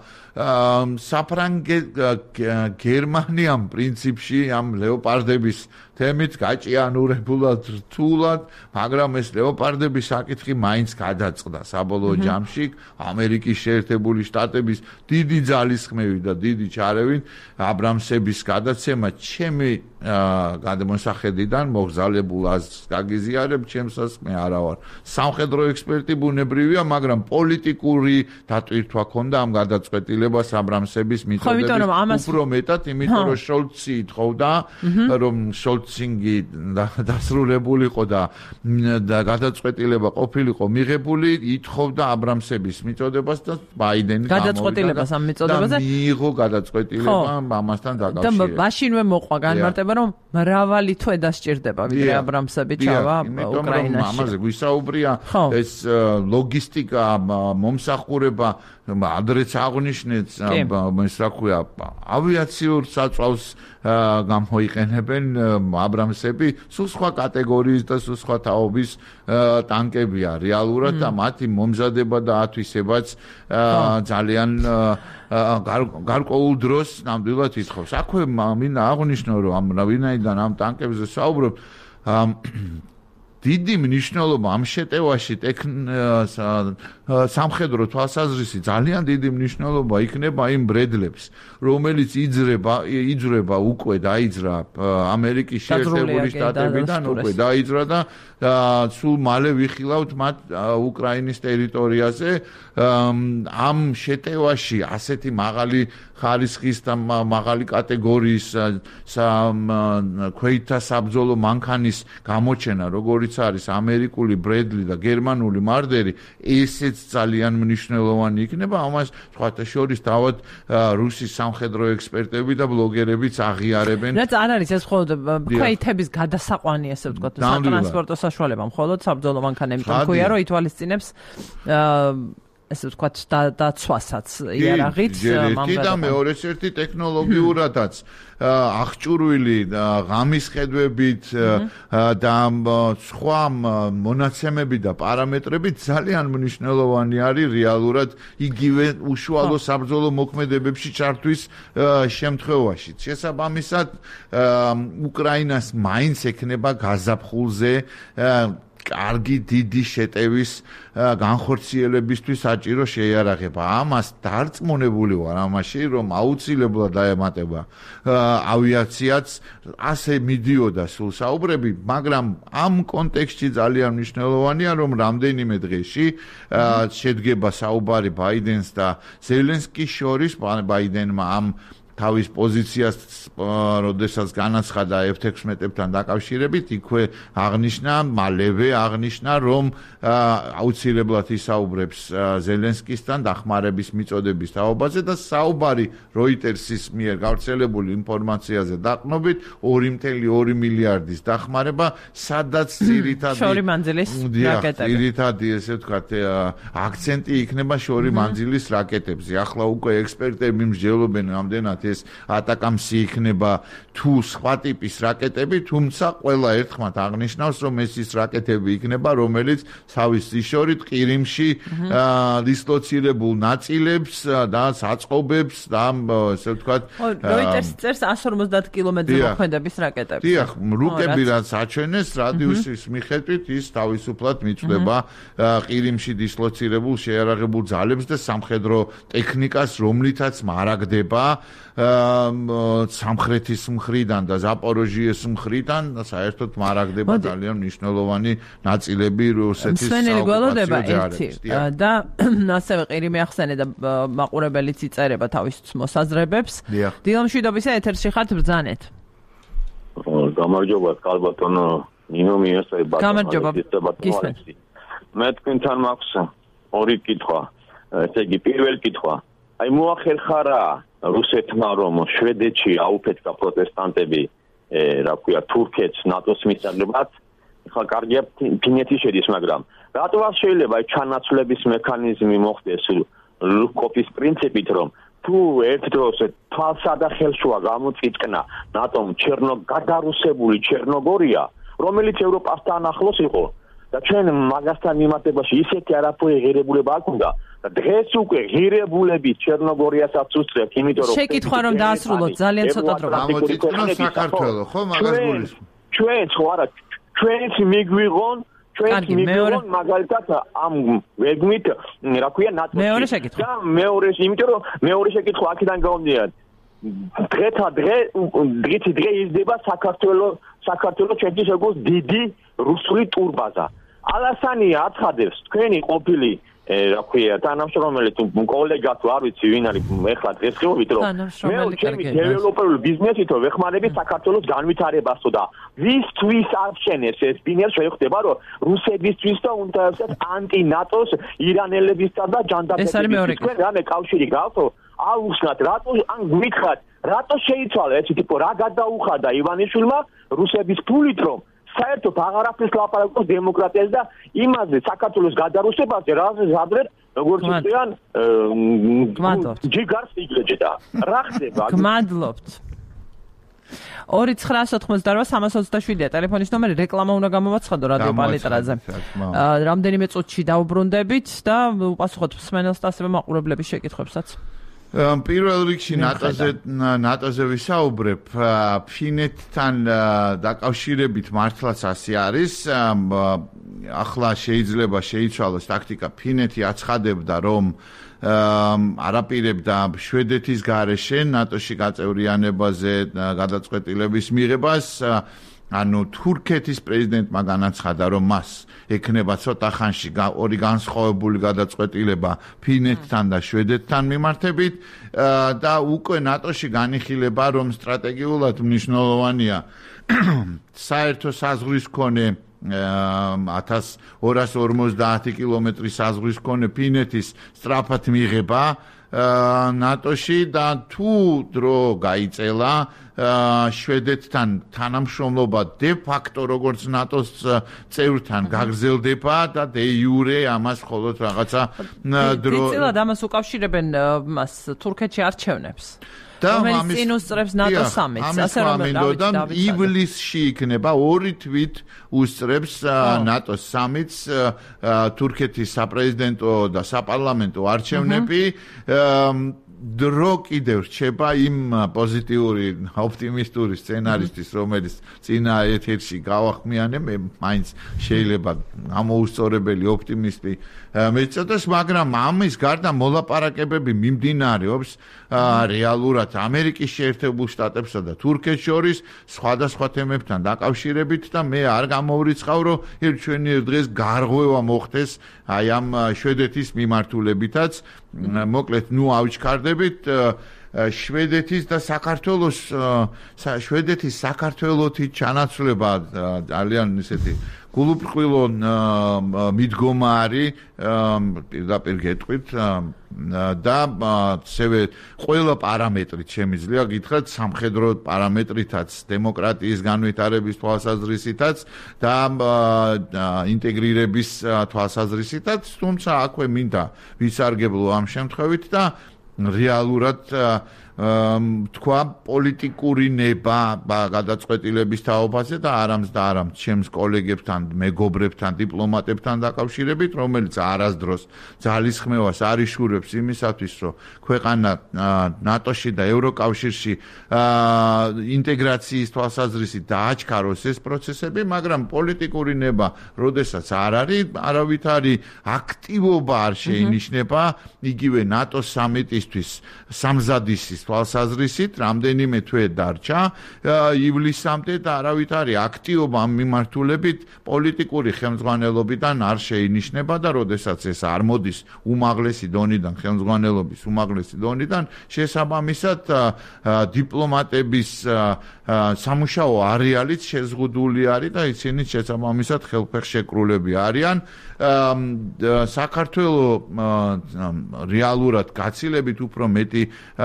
გერმანიამ პრინციპში ამ ლეოპარდების თემით გაჭიანურებულად რთულად, მაგრამ ეს ლეოპარდების საკითხი მაინც გადაწყდა საბოლოო ჯამში ამერიკის შეერთებული შტატების დიდი ძალისხმევით და დიდი ჩარევით აბრამსების გადაცემა ჩემი გადმოსახედიდან მოგზალებულ აზრს გაგიზიარებ, ჩემსაც მე არა ვარ სამხედრო ექსპერტი ბუნებრივია, მაგრამ პოლიტიკური დატვირთვა ქონდა ამ გადაწყვეტილებას აბრამსების მიწოდების უფრო მეტად, იმიტომ რომ შოლცი ითხოვდა, რომ შოლცინგი დასრულებულიყო და გადაწყვეტილება ყოფილიყო მიღებული, ითხოვდა აბრამსების მიწოდებას და ბაიდენი გადაწყვეტილებას ამ მიწოდებაზე მიიღო გადაწყვეტილება ამასთან დაკავშირებით. და მაშინვე მოყვა განმარტება, რომ მრავალი თვე დასჭირდება ვიდრე აბრამსები ჩავა უკრაინაში. ამაზე გვისაუბრია ეს ლოგისტიკა, მომსახურება, ადრეც აღნიშნე ერთმანეთს ეს რა ქვია ავიაციურ საწვავს გამოიყენებენ აბრამსები, სულ სხვა კატეგორიის და სულ სხვა თაობის ტანკებია რეალურად და მათი მომზადება და ათვისებაც ძალიან გარკვეულ დროს ნამდვილად ითხოვს. აქვე მინდა აღვნიშნო, რომ ვინაიდან ამ ტანკებზე საუბრობ, დიდი მნიშვნელობა ამ შეტევაში სამხედრო თვალსაზრისით ძალიან დიდი მნიშვნელობა იქნება იმ ბრედლებს, რომელიც იძრება უკვე დაიძრა ამერიკის შეერთებული შტატებიდან უკვე დაიძრა და სულ მალე ვიხილავთ მათ უკრაინის ტერიტორიაზე. ამ შეტევაში ასეთი მაღალი ხარისხის და მაღალი კატეგორიის ქვეითთა საბრძოლო მანქანის გამოჩენა, როგორიც არის ამერიკული ბრედლი და გერმანული მარდერი, ესეც ძალიან მნიშვნელოვანი იქნება. ამას სხვათა შორის თავად რუსის სამხედრო ექსპერტები და ბლოგერებიც აღიარებენ. რაც არ არის ეს მხოლოდ ქვეითების გადასაყვანი, ასე ვთქვათ, სატრანსპორტო საშუალება, მხოლოდ საბრძოლო მანქანები, თქოია, რომ ითვალისწინებს ესე ვთქვათ დაცვასაც იარაღით და მეორეც ერთი ტექნოლოგიურადაც აღჭურვილი ღამის ხედვებით და სხვა მონაცემები და პარამეტრებით ძალიან მნიშვნელოვანი არის რეალურად იგივე უშუალო საბრძოლო მოქმედებებში ჩართვის შემთხვევაში. შესაბამისად უკრაინას მაინც ექნება გაზაფხულზე კარგი დიდი შეტევის განხორციელებისთვის საჭირო შეიარაღება. ამას დარწმუნებული ვარ ამაში, რომ აუცილებლად დაემატება ავიაციაც, ასე მიდიოდა სულ საუბრები, მაგრამ ამ კონტექსტში ძალიან მნიშვნელოვანია, რომ რამდენიმე დღეში შედგება საუბარი ბაიდენს და ზელენსკის შორის. ბაიდენმა ამ თავის პოზიციას, როდესაც განაცხადა F-16-ებთან დაკავშირებით, იქვე აღნიშნა, მალევე აღნიშნა, რომ აუცილებლად ისაუბრებს ზელენსკისთან დახმარების მიწოდების თაობაზე და საუბარი Reuters-ის მიერ გავრცელებული ინფორმაციაზე დაყრდნობით 2.2 მილიარდის დახმარება, სადაც ძირითადი ესე ვთქვათ, აქცენტი იქნება შორი მანძილის რაკეტებზე. ახლა უკვე ექსპერტები მსჯელობენ რამდენად ეს ატაკამსი იქნება თუ სხვა ტიპის რაკეტები, თუმცა ყველა ერთხმად აღნიშნავს, რომ ეს ის რაკეტები იქნება, რომელიც თავის შორით ყირიმში დისლოცირებულ ნაწილებს და საწყობებს და ესე ვთქვათ Reuters წერს 150 კილომეტრზე მოქმედების რაკეტებს. დიახ, რუკები რაც აჩვენეს რადიუსის მიხედვით ის თავისუფლად მიწვდება ყირიმში დისლოცირებულ შეიარაღებულ ძალებს და სამხედრო ტექნიკას, რომლითაც მარაგდება სამხრეთის მხრიდან და ზაპოროჟიეს მხრიდან საერთოდ მარაგდება ძალიან მნიშვნელოვანი ნაწილები რუსეთის ველოდება ერთი და ასევე ყირიმი ახსენე და მაყურებელიც იწერება თავის მოსაზრებებს. დილამშვიდობისა ეთერში ხართ ბრძანეთ. გამარჯობა კალბატონო ნინო მიესწრე გამარჯობა. მე თქვენთან მაქვს ორი კითხვა. ესე იგი პირველი კითხვა. აი მოახერხა რა რუსეთმა რომ შვედეთში აუფეთქა პროტესტანტები, რა ქვია, თურქეთს ნატოს მისაღებად. ხა კარგია ფინეთი შედის, მაგრამ რატო არ შეიძლება ჩანაცვლების მექანიზმი მოხდეს ლუკოპის პრინციპით, რომ თუ ერთ დროს თვალსა და ხელშუა გამოწიტკნა ნატომ გადარუსებული ჩერნოგორია, რომელიც ევროპასთან ახლოს იყო და ჩვენ მაგასთან მიმართებაში ისეთი არაფერი ღირებულება არ გვქონდა. დღეს უკვე ღირებულები ჩერნოგორიასაც უსწრებთ, იმიტომ რომ შეკითხვა რომ დაასრულოთ ძალიან ცოტა დრო. გამოწიტკნა საქართველო, ხო, მაგას გულისხმობ. ჩვენც ხო არა, ჩვენც მიგვიღონ მაგალითად ამ ვეგმით, რა ქვია, ნატოში. მეორე შეკითხვა. და იმიტომ რომ მეორე შეკითხვა აქედან გამომდინარე. დღითი დღე იზრდება საქართველოს ჩვენთვის როგორც დიდი რუსული ტურბაზა. ალასანია აცხადებს თქვენი ყოფილი რა ქვია თანამშრომელი თუ კოლეგა თუ არ ვიცი ვინ არის ეხლა დღესდღეობით რომ მე ჩემი დეველოპერული ბიზნესითო ვეხმარები საქართველოს განვითარებასო და ვისთვის აღშენებს ეს ბიზნესი შეხვდება რომ რუსებისთვის და უნდაერთად ანტი-ნატოს ირანელებისთან და ჯანდაბებისთვის თქვენ რამე კავშირი გაქვთ აუხსნათ რატო ან გვითხრათ რატო შეიცვალა ეს ტიპო რა გადაუხადა ივანიშვილმა რუსების ფულით რომ საერთოდ აღარაფერს ლაპარაკობს დემოკრატიაზე და იმაზე საქართველოს გადარუსებაზე რაზედაც როგორც უწიან ჯიგარს იგლეჯდა რა ხდება გმადლობთ 2-988-327-ია ტელეფონის ნომერი რეკლამა უნდა გამოვაცხადო რადიო პალიტრაზე რამდენიმე წუთში დავუბრუნდებით და უპასუხოთ მსმენელს და ასევე მაყურებლების შეკითხვებსაც პირველ რიგში ნატოზე ვისაუბრებ ფინეთთან დაკავშირებით მართლაც ასე არის ახლა შეიძლება შეიცვალოს ტაქტიკა ფინეთი აცხადებდა რომ არაპირებდა შვედეთის გარეშე ნატოში გაწევრიანებაზე გადაწყვეტილების მიღებას ანუ თურქეთის პრეზიდენტმა განაცხადა რომ მას ექნება ცოტა ხანში ორი განსხვავებული გადაწყვეტილება ფინეთთან და შვედეთთან მიმართებით და უკვე ნატოში განიხილება რომ სტრატეგიულად მნიშვნელოვანია საერთო საზღვრის მქონე 1250 კილომეტრის საზღვრის მქონე ფინეთის სწრაფად მიღება ნატოში და თუ დრო გაიწელა შვედეთთან თანამშრომლობა დე ფაქტო როგორც ნატოს წევრთან გაგრძელდება და დე იურე ამას მხოლოდ რაღაცა დრო დიდწილად ამას უკავშირებენ მას თურქეთში არჩევნებს რომელიც წინ უსწრებს ნატოს სამიტს ასე რომ ივლისში იქნება ორი თვით უსწრებს ნატოს სამიტს თურქეთის საპრეზიდენტო და საპარლამენტო არჩევნები დრო კიდევ რჩება იმ პოზიტიური ოპტიმისტური სცენარისტის რომელიც წინა ეთერში გავახმიანე მე მაინც შეიძლება გამოუსწორებელი ოპტიმისტი მეწოდოს მაგრამ ამის გარდა მოლაპარაკებები მიმდინარეობს რეალურად ამერიკის შეერთებულ შტატებსა და თურქეთს შორის სხვადასხვა თემებთან დაკავშირებით და მე არ გამოვრიცხავ რომ ჩვენი დღეს გარღვევა მოხდეს აი ამ შვედეთის მიმართულებითაც მოკლედ ნუ ავჩქარდებით შვედეთის და საქართველოს შვედეთის საქართველოთი ჩანაცვლება ძალიან ისეთი გულუბრყვილო მიდგომა არის პირდაპირ გეტყვით და ასევე ყველა პარამეტრით შემიძლია გითხრათ სამხედრო პარამეტრითაც დემოკრატიის განვითარების თვალსაზრისითაც და ინტეგრირების თვალსაზრისითაც თუმცა აქვე მინდა ვისარგებლო ამ შემთხვევით და რეალურად თქვა პოლიტიკური ნება გადაწყვეტილების თაობაზე და არამც ჩემს კოლეგებთან, მეგობრებთან, დიპლომატებთან დაკავშირებით, რომელიც არასდროს ძალისხმევას არიშურებს იმისათვის, რომ ქვეყანა ნატოში და ევროკავშირში ინტეგრაციის თვალსაზრისით დააჩქაროს ეს პროცესები, მაგრამ პოლიტიკური ნება, როდესაც არ არის, არავითარი აქტივობა არ შეინიშნება იგივე ნატოს სამიტისთვის სამზადისის თვალსაზრისით რამდენიმე თვე დარჩა ივლისამდე და არავითარი აქტივობა ამ მიმართულებით პოლიტიკური ხელმძღვანელობიდან არ შეინიშნება და როდესაც ეს არ მოდის უმაღლესი დონიდან ხელმძღვანელობის უმაღლესი დონიდან შესაბამისად დიპლომატების სამუშაო არეალიც შეზღუდული არის და ისინი შესაბამისად ხელფეხშეკრულები არიან საქართველოს რეალურად გაცილებით უფრო მეტი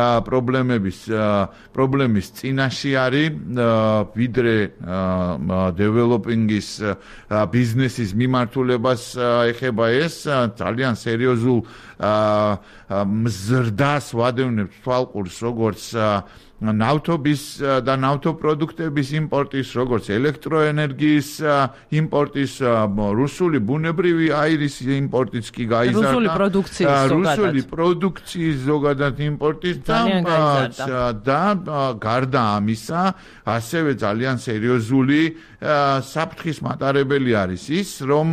პრობლემის წინაშე არის ვიდრე დეველოპინგის ბიზნესის მიმართულებას ეხება ეს ძალიან სერიოზულ მზრდას ვადევნებთ თვალყურს როგორც ნავთობის და ნავთობპროდუქტების იმპორტის, როგორც ელექტროენერგიის იმპორტის, რუსული ბუნებრივი აირის იმპორტიც კი გაიზარდა. რუსული პროდუქციის ზოგადად იმპორტის და გარდა ამისა, ასევე ძალიან სერიოზული საფრთხის მატარებელი არის ის, რომ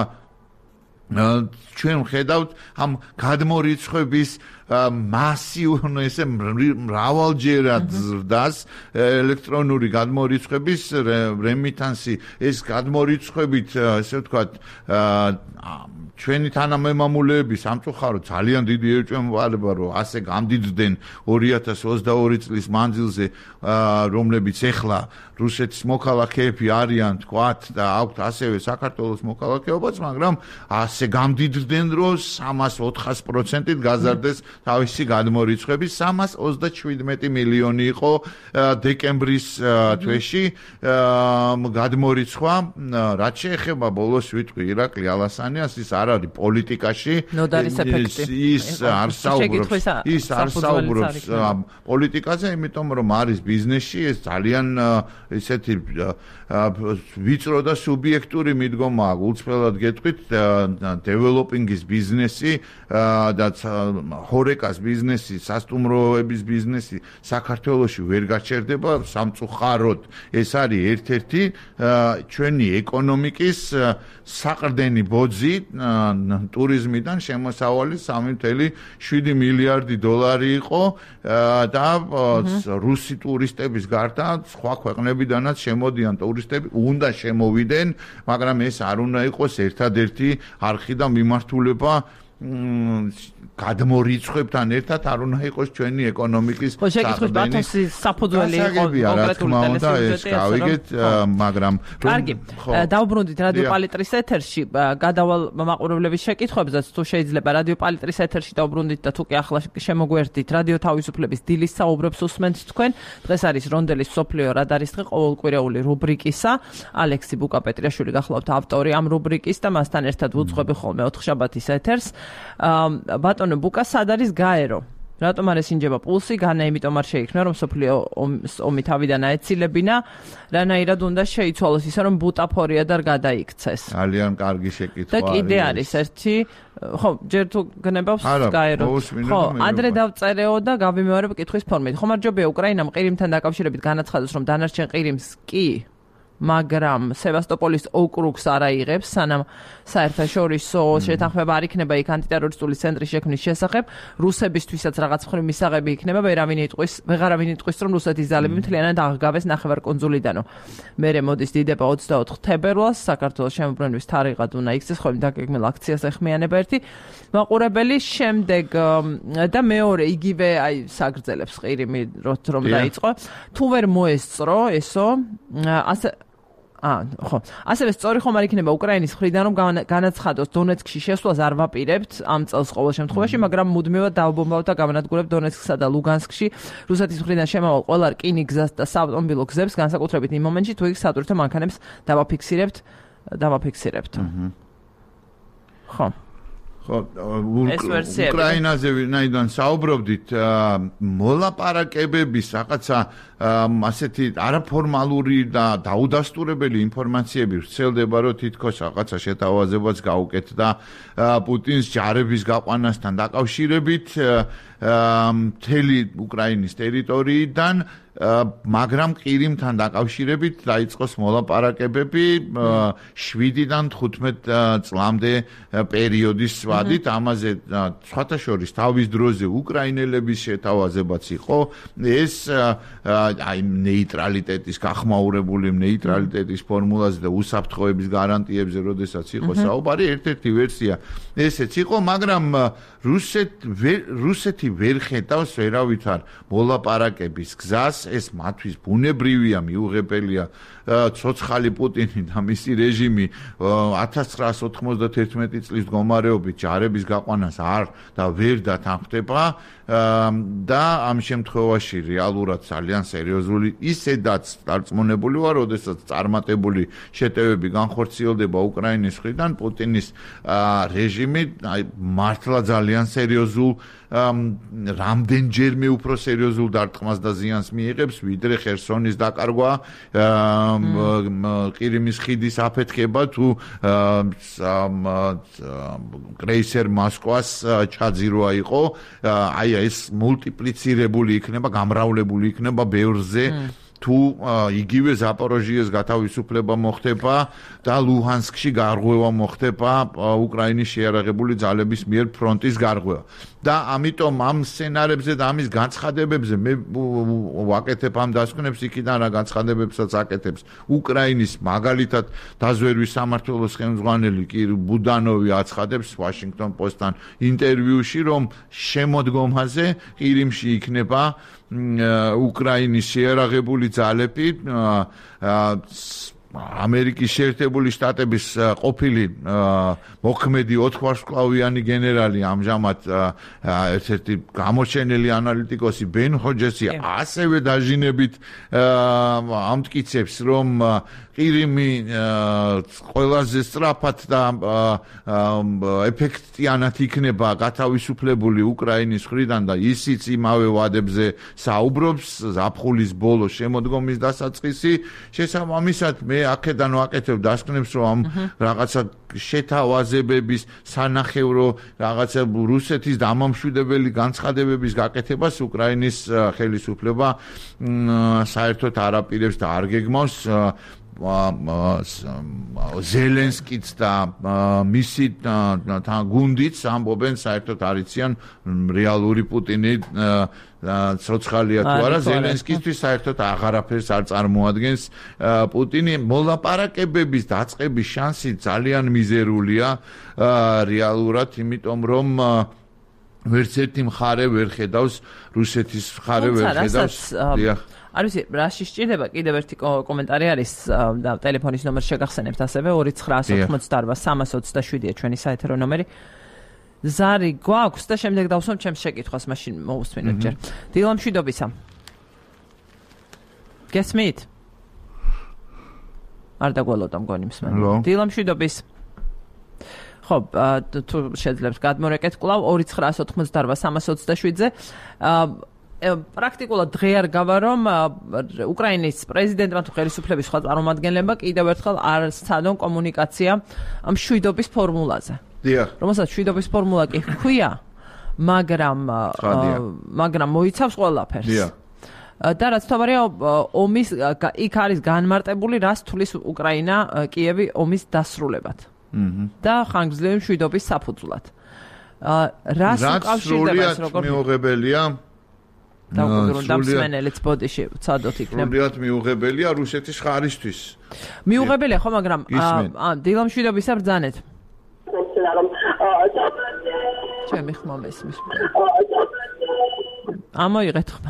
ჩვენ ვხედავთ ამ გადმორიცხვების მასიურ ესე მრავალჯერად ზრდას ელექტრონული გადმორიცხვების რემიტანსი ეს გადმორიცხვებით ესე ვთქვათ ჩვენი თანამემამულეები სამწუხაროდ ძალიან დიდი ეჭვმოვალება რომ ასე გამდიძდნენ 2022 წლის მანძილზე რომლებიც ეხლა რუსეთის მოქალაქეები არიან თქვათ და აქვთ ასევე საქართველოს მოქალაქეობაც მაგრამ ასე გამდიძდნენ რომ 300-400%-ით გაზარდეს თავისი გადმორიცხვები 327 მილიონი იყო დეკემბრის თვეში გადმორიცხვა, რაც შეეხება ბოლოს ვიტყვი ირაკლი ალასანიას, ის არ არის პოლიტიკაში, ის არ საუბრობს პოლიტიკაზე, იმიტომ რომ არის ბიზნესში, ეს ძალიან ესეთი ვიწრო და სუბიექტური მიდგომა აქვს. უცვლელად გეტყვით, დეველოპინგის ბიზნესი და ჰორეკას ბიზნესი, სასტუმროების ბიზნესი საქართველოში ვერ გაჩერდება სამწუხაროდ. ეს არის ერთ-ერთი ჩვენი ეკონომიკის საყრდენი ბოძი, ტურიზმიდან შემოსავალი 3.7 მილიარდი დოლარი იყო და რუსი ტურისტების გარდა სხვა ქვეყნებიდანაც შემოდიან ტურისტები, უნდა შემოვიდნენ, მაგრამ ეს არ უნდა იყოს ერთადერთი არხი და მიმართულება გადმორიცხვებთან ერთად არ უნდა იყოს ჩვენი ეკონომიკის საყრდენი საფუძველი იყო კონკრეტული ტელესიუჟეტი, გავიგეთ, მაგრამ კარგი, დავბრუნდით რადიო პალიტრის ეთერში, გადავალ მაყურებლების შეკითხვებზეც, თუ შეიძლება რადიო პალიტრის ეთერში დავბრუნდით და თუ კი ახლა შემოგვერდით რადიო თავისუფლების დილის საუბრებს უსმენთ თქვენ. დღეს არის რონდელის სოფლიო რადარის დღე, ყოველკვირეული რუბრიკისა. ალექსი ბუკაპეტრიაშვილი გახლავთ ავტორი ამ რუბრიკის და მასთან ერთად ვუძღვები ხოლმე ოთხშაბათის ეთერს. ბატონო ბუკა, სად არის გაერო? რატომ არ ესინჯება პულსი? განა იმიტომ არ შეიქმნა, რომ სოფლიო ომი თავიდან აეცილებინა, რანაირად უნდა შეიცვალოს ისე, რომ ბუტაფორია და გადაიქცეს. ძალიან კარგი შეკითხვა. და კიდე არის ერთი, ხო, ჯერ თუ გნებავს გაერო. ხო, ადრე დავწერეო და გავიმეორებ კითხვის ფორმით. ხომარჯობია უკრაინამ ყირიმთან დაკავშირებით განაცხადოს, რომ დანარჩენ ყირიმს კი მაგრამ სევასტოპოლის ოკრუგს არ აიღებს, სანამ საერთაშორისო შეთანხმება არ იქნება იქ ანტიტერორისტული ცენტრის შექმნის შესახებ, რუსებისთვისაც რაღაც მხრივ მისაღები იქნება, ვეღარავინ იტყვის, რომ რუსეთის ძალები მთლიანად აღგავეს ნახევარკუნძულიდანო. მერე მოდის დიდება 24 თებერვალს, საქართველოს შემოbrunების თარიღად უნდა იქცეს, ხოლმე დაგეგმილ აქციას ეხმიანება ერთი მაყურებელი, შემდეგ და მეორე იგივე საგრძელებს ყირიმი რომ დაიწყო. თუ ვერ მოესწრო ესო, ხო. ასევე სწორი ხომ არ იქნება უკრაინის მხრიდან რომ განაცხადოს დონეცკში შესვლას არ ვაპირებთ ამ წელს ყოველ შემთხვევაში, მაგრამ მუდმივად დავბომბავთ და გავანადგურებთ დონეცკსა და ლუგანსკში რუსეთის მხრიდან შემავალ ყველა რკინიგ გზას და საავტომობილო გზებს, განსაკუთრებით იმ მომენტში, თუ იქ სატვირთო მანქანებს დავაფიქსირებთ. ხო. ხო, უკრაინაზე ვინაიდან საუბრობდით, მოლაპარაკებების რაღაცა ასეთი არაფორმალური და დაუდასტურებელი ინფორმაციები ვრცელდება, რომ თითქოს რაღაცა შეთავაზებაც გაუკეთდა პუტინის ჯარების გაყვანასთან დაკავშირებით მთელი უკრაინის ტერიტორიიდან, მაგრამ ყირიმთან დაკავშირებით დაიწყოს მოლაპარაკებები 7-დან 15 წლამდე პერიოდის ვადით. ამაზე სხვათა შორის თავის დროზე უკრაინელების შეთავაზებაც იყო, ეს აი ნეიტრალიტეტის გახმაურებული ნეიტრალიტეტის ფორმულაზე და უსაფრთხოების გარანტიებზე, როდესაც იყო საუბარი, ერთ-ერთი ვერსია ესეც იყო, მაგრამ რუსეთი ვერ ხედავს ვერავითარ მოლაპარაკების გზას, ეს მათთვის ბუნებრივია, მიუღებელია. ცოცხალი პუტინი და მისი რეჟიმი 1991 წლის მდგომარეობით ჯარების გაყვანას არ და ვერ დათანხმდება და ამ შემთხვევაში რეალურად ძალიან სერიოზული ისედაც დარწმუნებული ვარ, როდესაც წარმატებული შეტევები განხორციელდება უკრაინის მხრიდან, პუტინის რეჟიმი მართლა ძალიან სერიოზულ რამდენჯერმე უფრო სერიოზულ დარტყმას და ზიანს მიიღებს, ვიდრე ხერსონის დაკარგვა, ყირიმის ხიდის აფეთქება თუ კრეისერ მოსკვას ჩაძირვა იყო, აი ეს მულტიპლიცირებული იქნება, გამრავლებული იქნება ბევრზე. თუ იგივე ზაპოროჟიეს გათავისუფლება მოხდება და ლუჰანსკში გარღვევა მოხდება უკრაინის შეიარაღებული ძალების მიერ ფრონტის გარღვევა. და ამიტომ ამ სცენარებზე და ამის განცხადებებზე მე ვაკეთებ ამ დასკვნებს, იქიდან რა განცხადებებსაც აკეთებს უკრაინის მაგალითად დაზვერვის სამმართველოს ხელმძღვანელი ბუდანოვი აცხადებს Washington Post-თან ინტერვიუში, რომ შემოდგომაზე ყირიმში იქნება უკრაინის შეიარაღებული ძალები ამერიკის შეერთებული შტატების ყოფილი მოქმედი 4 ვარსკვლავიანი გენერალი ამჟამად ერთ-ერთი გამოჩენილი ანალიტიკოსი ბენ ჰოჯესი ასევე დაჟინებით ამტკიცებს, რომ ყირიმი ყველაზე სწრაფად და ეფექტიანად იქნება გათავისუფლებული უკრაინის მხრიდან და ისიც იმავე ვადებზე საუბრობს ზაფხულის ბოლოს შემოდგომის დასაწყისი. შესაბამისად მე აქედან ვაკეთებ დასკვნებს, რომ ამ რაღაცა შეთავაზებების სანახევრო რაღაცა რუსეთის დამამშვიდებელი განცხადებების გაკეთებას უკრაინის ხელისუფლება საერთოდ არ აპირებს და არ გეგმავს. ზელენსკიც და მისი გუნდიც ამბობენ საერთოდ არიციან რეალური პუტინი ცოცხალია თუ არა. ზელენსკისთვის საერთოდ აღარაფერს არ წარმოადგენს პუტინი. მოლაპარაკებების დაწყების შანსი ძალიან მიზერულია რეალურად, იმიტომ რომ ვერც ერთი მხარე ვერ ხედავს რუსეთის მხარე ვერ ხედავს. არ ვიცი, რაში სჭირდება კიდევ ერთი კომენტარი არის და ტელეფონის ნომერს შეგახსენებთ ასევე 2988-327-ია ჩვენი საეთერო ნომერი. ზარი გვაქვს და შემდეგ დავსვამ ჩემს შეკითხვას, მაშინ მოусმინოთ ჯერ. დილა მშვიდობისა. გესმით? არ დაგველოდა მგონი მსმენელი. დილა მშვიდობის. ხო, თუ შეძლებს გადმორეკეთ კვლავ 2988-327-ზე. პრაქტიკულად დღე არ გავა, რომ უკრაინის პრეზიდენტმა თუ ხელისუფლების სხვა წარმომადგენლებმა კიდევ ერთხელ არ სცადონ კომუნიკაცია მშვიდობის ფორმულაზე. რომელსაც მშვიდობის ფორმულა კი ჰქვია, მაგრამ მოიცავს ყველაფერს. და რაც თავარია, ომის იქ არის განმარტებული, რას თulis უკრაინა კიევი ომის დასრულებად. და ხანგრძლივი მშვიდობის საფუძვლად. რას უკავშირდება ეს როგორ მიუღებელია? დამსმენელიც ბოდიში ვცადოთ იქნება. სრულიად მიუღებელია რუსეთის ხარისთვის. მიუღებელია ხო, მაგრამ დილა მშვიდობისა ბრძანეთ. ჩემი ხმა მესმის. ამოიღეთ ხმა.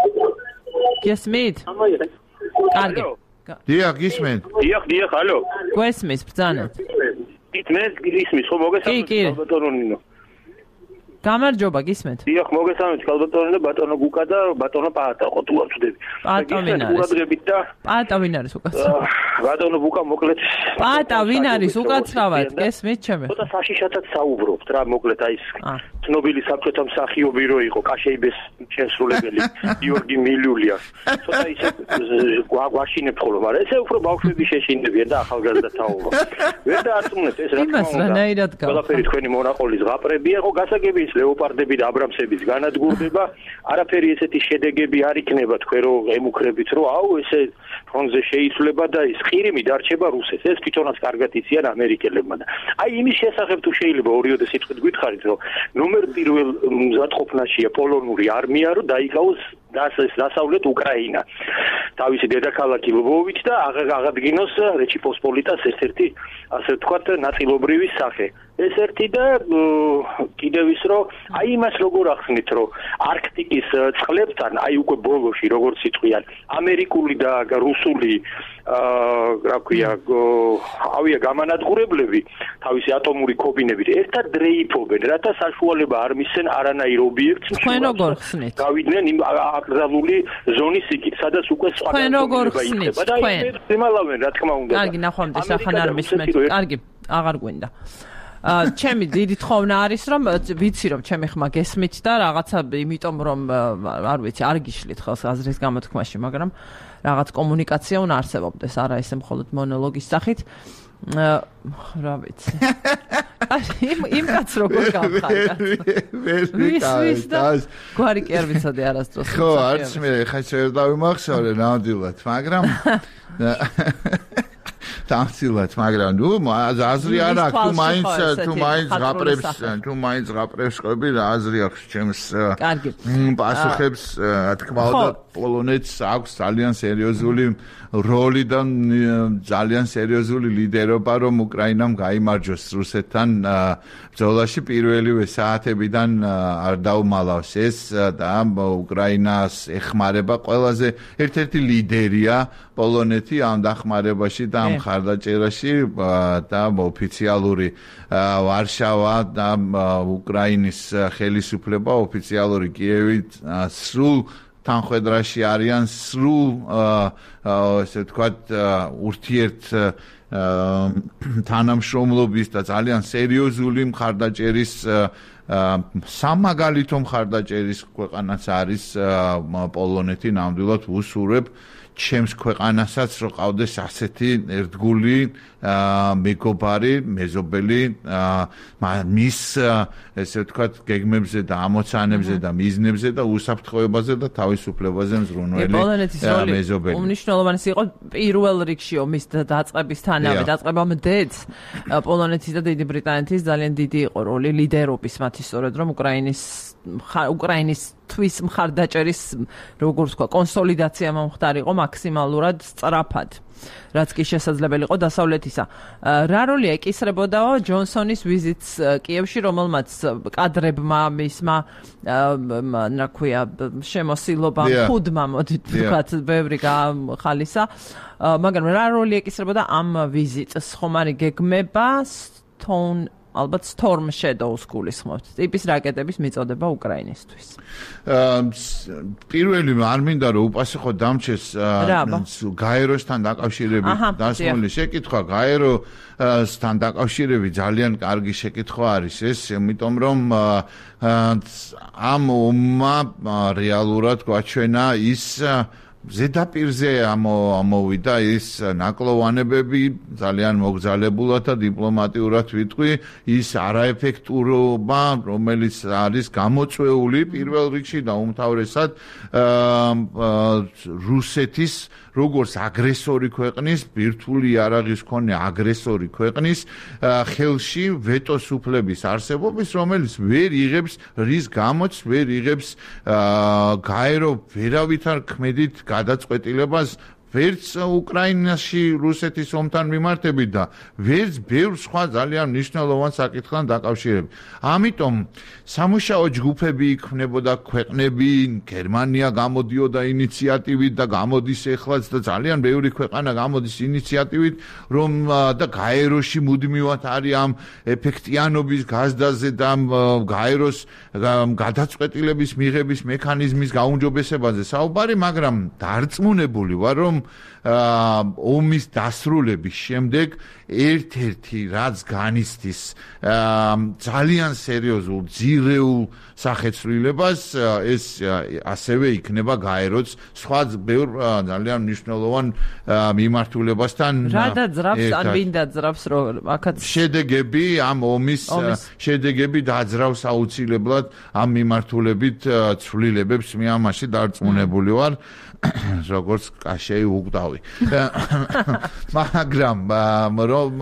გესმით? ამოიღეთ. კარგი. დიახ, გისმენთ. დიახ, ალო. გესმის, ბრძანეთ. გისმენთ, გისმის, ხო მოგესალმებით, ბატონო. გამარჯობა, გისმენთ. დიახ, მოგესალმებით, ბატონო და ბატონო გუკა და ბატონო პაატა, ხო თუ ვწდები. პაატა ვინ არის? პაატა ვინ არის უკაცრავად? ბატონო გუკა მოკლედ. პაატა ვინ არის უკაცრავად? გესმით ჩემი? ცოტა საშიშათაც საუბრობთ რა, მოკლედ აი ეს ცნობილი საბჭოთა მსახიობი რო იყო, კაშეიბეს შემსრულებელი გიორგი მილულია. ცოტა ისე გვაშინებთ ხოლმე, მაგრამ ესე უფრო ბავშვები შეშინდებიან და ახალგაზრდა თაობა. ვერ დაარწმუნეთ ეს რა თქმა უნდა. ყველაფერი თქვენი მონაყოლის ზღაპრებია, ხო გასაგები ის ლეოპარდები და აბრამსების განადგურდება, არაფერი ესეთი შედეგები არ იქნება თქვენ რო ემუქრებით, რომ აუ ესე ფრონტზე შეიცვლება და ის ყირიმი დარჩება რუსეთს. ეს თვითონაც კარგად იციან ამერიკელებმა და აი იმის შესახებ თუ შეიძლება ორიოდე სიტყვით გითხარით, რომ ნომერ პირველ მზადყოფნაშია პოლონური არმია, რომ დაიკავოს დასავლეთ უკრაინა. თავისი დედაქალაქი ლვოვით და აღადგინოს რეჩი პოსპოლიტას ერთ-ერთი ასე ვთქვათ ნაწილობრივი სახე. ეს ერთი და კიდევ ის რომ აი იმას როგორ ახსნით, რომ არქტიკის წყლებთან აი უკვე ბოლოში როგორც იწვიან ამერიკული და რუსული რა ქვია ავია გამანადგურებლები თავისი ატომური კობინებით ერთად დრეიფობენ, რათა საშუალება არ მისცენ არანაირ ობიექტს თქვენ როგორ ხსნით? გავიდნენ იმ აკრძალული ზონის იქით, სადაც უკვე სხვა თქვენ როგორ ხსნით? თქვენ იმალავენ რა თქმა უნდა. კარგი, ნახვამდის ახან არ მისმენთ. კარგი, აღარ გვინდა. ჩემი დიდი თხოვნა არის, რომ ვიცი რომ ჩემი ხმა გესმით და რაღაცა იმიტომ რომ არ ვიცი, არ გიშლით ხელს აზრის გამოთქმაში, მაგრამ რაღაც კომუნიკაცია უნდა არსებობდეს, არა ესე მხოლოდ მონოლოგის სახით. რა ვიცი. იმ კაც როგორ გავხარდა. ვის და გვარი კი არ ვიცოდი არასდროს. ხო, არც მე ხა შევდავი მახსოვრე ნამდვილად, მაგრამ დამცილად, მაგრამ ნუ აზრი არ აქვს, თუ მაინც ღაპრებს ყვები რა აზრი აქვს ჩემს პასუხებს, რა თქმა უნდა, პოლონეთს აქვს ძალიან სერიოზული როლი და ძალიან სერიოზული ლიდერობა, რომ უკრაინამ გაიმარჯვოს რუსეთთან ბრძოლაში პირველივე საათებიდან არ დაუმალავს ეს და უკრაინას ეხმარება ყველაზე ერთ-ერთი ლიდერია პოლონეთი ამ დახმარებაში და ამ ხარდაჭერაში და ოფიციალური ვარშავა და უკრაინის ხელისუფლება ოფიციალური კიევი სრულ თანხვედრაში არიან სრულ ესე ვთქვათ ურთიერთ თანამშრომლობის და ძალიან სერიოზული მხარდაჭერის სამაგალითო მხარდაჭერის ქვეყანაც არის პოლონეთი ნამდვილად უსურებ ჩემს ქვეყანასაც რო ყავდეს ასეთი ერთგული მეგობარი, მეზობელი მის ესე ვთქვათ გეგმებზე და ამოცანებზე და მიზნებზე და უსაფრთხოებაზე და თავისუფლებაზე მზრუნველი მეზობელი. უმნიშვნელოვანესი იყო პირველ რიგში ომის დაწყებისთანავე, დაწყებამდეც პოლონეთის და დიდი ბრიტანეთის ძალიან დიდი იყო როლი ლიდერობის მათი სწორედ რომ უკრაინის თვის მხარდაჭერის როგორც ვთქვა კონსოლიდაცია მომხდარიყო მაქსიმალურად სწრაფად. რაც კი შესაძლებელი იყო დასავლეთისა. რა როლი ეკისრებოდაო ჯონსონის ვიზიტს კიევში, რომელმაც კადრებმა მისმა რა ქვია შემოსილობა ხუდმა მოდით ვთქვათ ბევრი ხალისა, მაგრამ რა როლი ეკისრებოდა ამ ვიზიტს? ხომ არის გეგმება ალბათ Storm Shadows გულისხმობთ. ტიპის რაკეტების მიწოდება უკრაინისთვის. პირველი არ მინდა რომ უპასუხო დამჩეს გაეროსთან დაკავშირებით დასმული შეკითხვა. გაეროსთან დაკავშირებით ძალიან კარგი შეკითხვა არის ეს, იმიტომ რომ ამ ომმა რეალურად გვაჩვენა ის ზედაპირზე ამოვიდა ის ნაკლოვანებები ძალიან მოგზალებულად და დიპლომატიურად ვიტყვი ის არაეფექტურობა რომელიც არის გამოწვეული პირველ რიგში და უმთავრესად რუსეთის როგორც აგრესორი ქვეყნის ბირთვული იარაღის მქონე აგრესორი ქვეყნის ხელში ვეტოს უფლების არსებობის რომელიც ვერ იღებს რის გამოც ვერ იღებს გაერო ვერავით არ ქმედით გადაწყვეტილებას ვერც უკრაინაში რუსეთის ომთან მიმართებით და ვერც ბევრ სხვა ძალიან მნიშვნელოვან საკითხთან დაკავშირებით. ამიტომ სამუშაო ჯგუფები იქმნებოდა ქვეყნები, გერმანია გამოდიოდა ინიციატივით და გამოდის ეხლაც და ძალიან ბევრი ქვეყანა გამოდის ინიციატივით, რომ და გაეროში მუდმივად არის ამ ეფექტიანობის გაზდაზე და გაეროს გადაწყვეტილების მიღების მექანიზმის გაუმჯობესებაზე საუბარი, მაგრამ დარწმუნებული ვარ, რომ ომის დასრულების შემდეგ ერთ-ერთი რაც განიცდის ძალიან სერიოზულ ძირეულ სახეცვლილებას ეს ასევე იქნება გაეროც სხვა ბევრ ძალიან მნიშვნელოვან მიმართულებასთან რა დაძრავს ან ვინ დაძრავს რომ აქაც შედეგები ამ ომის შედეგები დაძრავს აუცილებლად ამ მიმართულებით ცვლილებებს მე ამაში დარწმუნებული ვარ როგორც კაშეი უგდავი მაგრამ რომ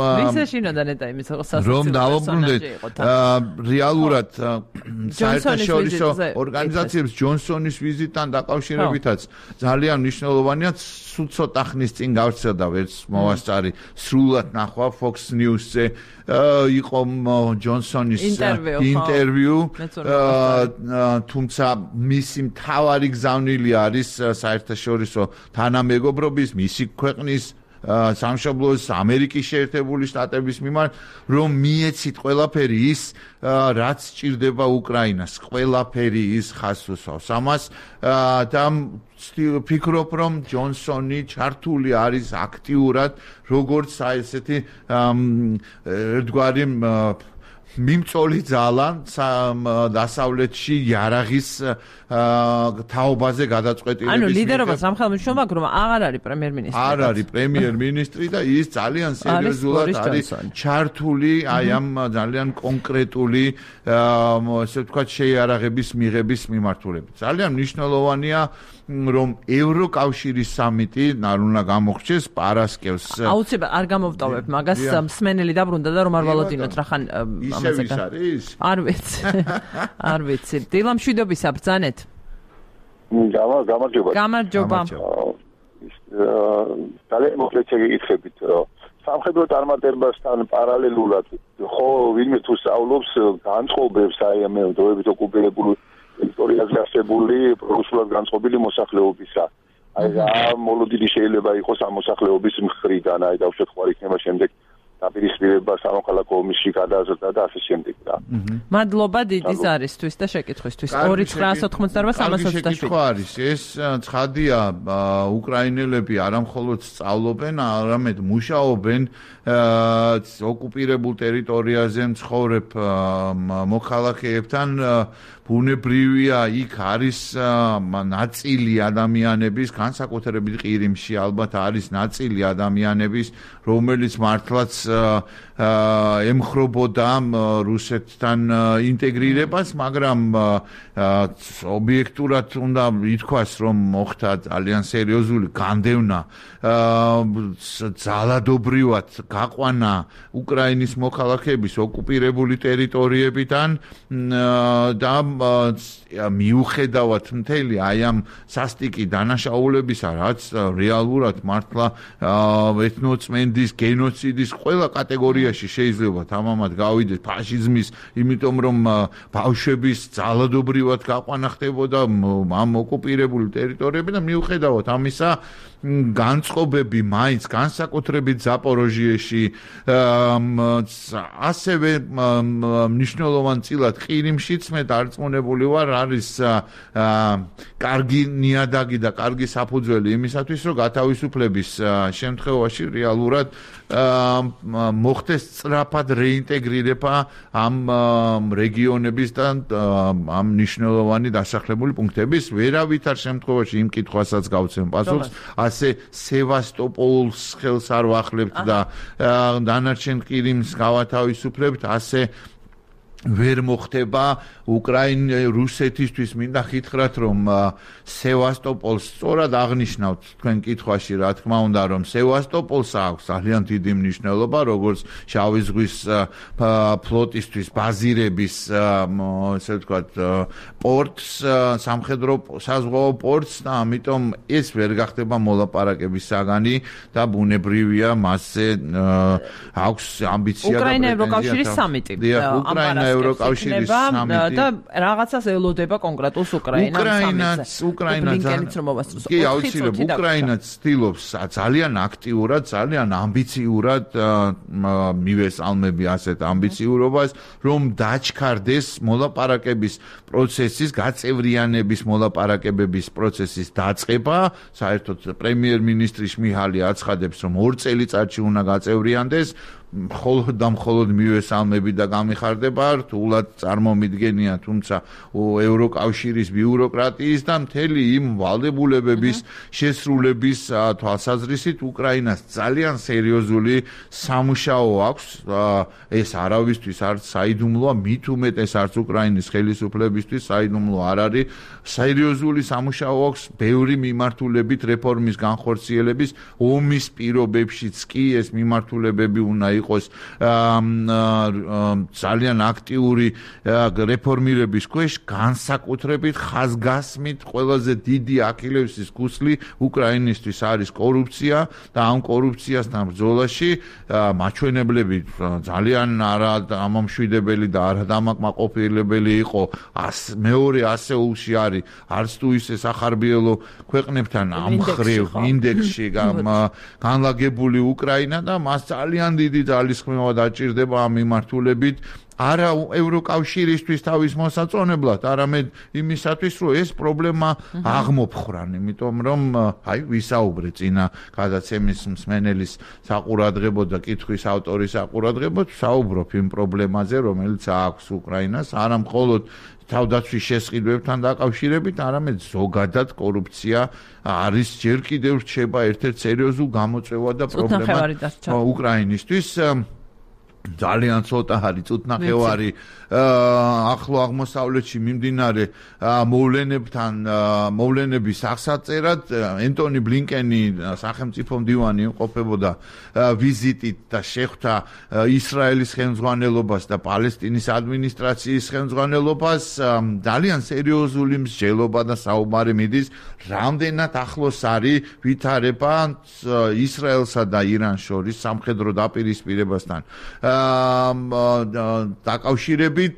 დავუბრუნდეთ რეალურად საერთაშორისო ორგანიზაციებს ჯონსონის ვიზიტთან დაკავშირებითაც ძალიან მნიშვნელოვანია სულ ცოტა ხნის წინ გავრცელდა ვერც მოვასწარი სრულად ნახვა Fox News-ზე იყო ჯონსონის ინტერვიუ თუმცა მისი მთავარი გზავნილი არის საერთაშორისო თანამეგობრობის მისი ქვეყნის სამშობლოს ამერიკის შეერთებული შტატების მიმართ რომ მიეცით ყველაფერი ის რაც სჭირდება უკრაინას ყველაფერი ის ხაზს უსვავს ამას და ფიქრობ რომ ჯონსონი ჩართული არის აქტიურად როგორც ესეთი ერთგვარი მიმწოლი ძალა დასავლეთში იარაღის თაობაზე გადაწყვეტილების ანუ ლიდერობა სამხედრო მაგრამ აღარ არის პრემიერ-მინისტრი. არ არის პრემიერ-მინისტრი და ის ძალიან სერიოზულად არის ჩართული აი ამ ძალიან კონკრეტული ასე ვთქვათ შეიარაღების მიღების მიმართულებით. ძალიან მნიშვნელოვანია რომ ევროკავშირის სამიტი არ უნდა გამოხჩეს პარასკევს. აუცილებლად არ გამოვტოვებ მაგას მსმენელი დაბრუნდა და რომ არ ვალოდინოთ რახან ამაზე არის? არ ვიცი. არ ვიცი. დილა მშვიდობისა ბრძანეთ. გამარჯობა. გამარჯობა. ძალიან მოკლედ შეგიკითხებით. სამხედრო წარმატებასთან პარალელურად ხო ვინმე თუ სწავლობს განწყობებს აი ამ დროებით ოკუპირებული ტერიტორიაზე არსებული პროგრესულად განწყობილი მოსახლეობისა. აი რა მოლოდინი შეიძლება იყოს ამ მოსახლეობის მხრიდან, აი დავშეხვალ იქნება შემდეგ დაპირისპირება სამოქალაქო ომში გადაზრდა და ასე შემდეგ და. მადლობა დიდი ზარისთვის და შეკითხვისთვის. 2988 შეკითხვა არის ეს ცხადია უკრაინელები არამხოლოდ სწავლობენ, არამედ მუშაობენ ოკუპირებულ ტერიტორიაზე მცხოვრებ მოქალაქეებთან ბუნებრივია იქ არის ნაწილი ადამიანების განსაკუთრებით ყირიმში ალბათ არის ნაწილი ადამიანების რომელიც მართლაც ემხრობოდა რუსეთთან ინტეგრირებას მაგრამ ობიექტურად უნდა ითქვას რომ მოხდა ძალიან სერიოზული განდევნა ძალადობრივად გაყვანა უკრაინის მოქალაქეების ოკუპირებული ტერიტორიებიდან და მიუხედავად მთელი აი ამ სასტიკი დანაშაულებისა რაც რეალურად მართლა ეთნოწმენდის გენოციდის ყველა კატეგორიაში შეიძლება თამამად გავიდეს ფაშიზმის იმიტომ რომ ბავშვების ძალადობრივად გაყვანა ხდებოდა ამ ოკუპირებული ტერიტორიებიდან მიუხედავად ამისა განწყობები მაინც განსაკუთრებით ზაპოროჟიეში ასევე მნიშვნელოვანწილად ყირიმშიც მე დარწმუნებული ვარ არის კარგი ნიადაგი და კარგი საფუძველი იმისათვის რომ გათავისუფლების შემთხვევაში რეალურად მოხდეს სწრაფად რეინტეგრირება ამ რეგიონების და ამ მნიშვნელოვანი დასახლებული პუნქტების ვერავითარ შემთხვევაში იმ კითხვასაც გავცემ პასუხს ასე სევასტოპოლს ხელს არ ვახლებთ და დანარჩენ ყირიმს გავათავისუფლებთ ასე ვერ მოხდება რუსეთისთვის მინდა ხითხრათ რომ სევასტოპოლს სწორად აღნიშნავთ თქვენ კითხვაში რა თქმა უნდა რომ სევასტოპოლს აქვს ძალიან დიდი მნიშვნელობა როგორც შავი ზღვის ფლოტისთვის ბაზირების ასე ვთქვათ პორტს სამხედრო საზღვაო პორტს და ამიტომ ეს ვერ გახდება მოლაპარაკების საგანი და ბუნებრივია მასზე აქვს ამბიცია და უკრაინა ევროკავშირის სამიტი უკრაინა ევროკავშირის სამიტი და რაღაცას ელოდება კონკრეტულს უკრაინას კი აუცილებლად უკრაინაც ცდილობს ძალიან აქტიურად ძალიან ამბიციურად მივესალმები ასეთ ამბიციურობას რომ დაჩქარდეს მოლაპარაკების პროცესის გაწევრიანების მოლაპარაკებების პროცესის დაწყება საერთოდ პრემიერ-მინისტრი შმიჰალი აცხადებს რომ 2 წელიწადში უნდა გაწევრიანდეს მხოლოდ და მხოლოდ მივესალმები და გამიხარდება რთულად წარმომიდგენია თუმცა ევროკავშირის ბიუროკრატიის და მთელი იმ ვალდებულებების შესრულების თვალსაზრისით უკრაინას ძალიან სერიოზული სამუშაო აქვს ეს არავისთვის არც საიდუმლოა მით უმეტეს არც უკრაინის ხელისუფლებისთვის საიდუმლო არ არის სერიოზული სამუშაო აქვს ბევრი მიმართულებით რეფორმის განხორციელების ომის პირობებშიც კი ეს მიმართულებები უნდა იყოს ძალიან აქტიური რეფორმირების ქვეშ განსაკუთრებით ხაზგასმით ყველაზე დიდი აქილევსის ქუსლი უკრაინისთვის არის კორუფცია და ამ კორუფციასთან ბრძოლაში მაჩვენებლები ძალიან არადამამშვიდებელი და არადამაკმაყოფილებელი იყო მეორე ასეულში არის არც თუ ისე სახარბიელო ქვეყნებთან ამხრივ ინდექსში განლაგებული უკრაინა და მას ძალიან დიდი ძალისხმევა დაჭირდება ამ მიმართულებით არა ევროკავშირისთვის თავის მოსაწონებლად, არამედ იმისათვის, რომ ეს პრობლემა აღმოფხრან, იმიტომ რომ აი ვისაუბრე წინა გადაცემის მსმენელის საყურადღებოდ და კითხვის ავტორის საყურადღებოდ, საუბრობ იმ პრობლემაზე, რომელიც აქვს უკრაინას, არა მხოლოდ თავდაცვის შესყიდვებთან დაკავშირებით, არამედ ზოგადად კორუფცია არის ჯერ კიდევ რჩება ერთ-ერთ სერიოზულ გამოწვევად და პრობლემად უკრაინისთვის. ძალიან ცოტა არის წუთნახევარი ახლო აღმოსავლეთში მიმდინარე მოვლენების აღსაწერად. ენტონი ბლინკენი სახელმწიფო მდივანი იმყოფებოდა ვიზიტით და შეხვდა ისრაელის ხელმძღვანელობას და პალესტინის ადმინისტრაციის ხელმძღვანელობას. ძალიან სერიოზული მსჯელობა და საუბარი მიდის, რამდენად ახლოს არის ვითარება ისრაელსა და ირანს შორის სამხედრო დაპირისპირებასთან დაკავშირებით.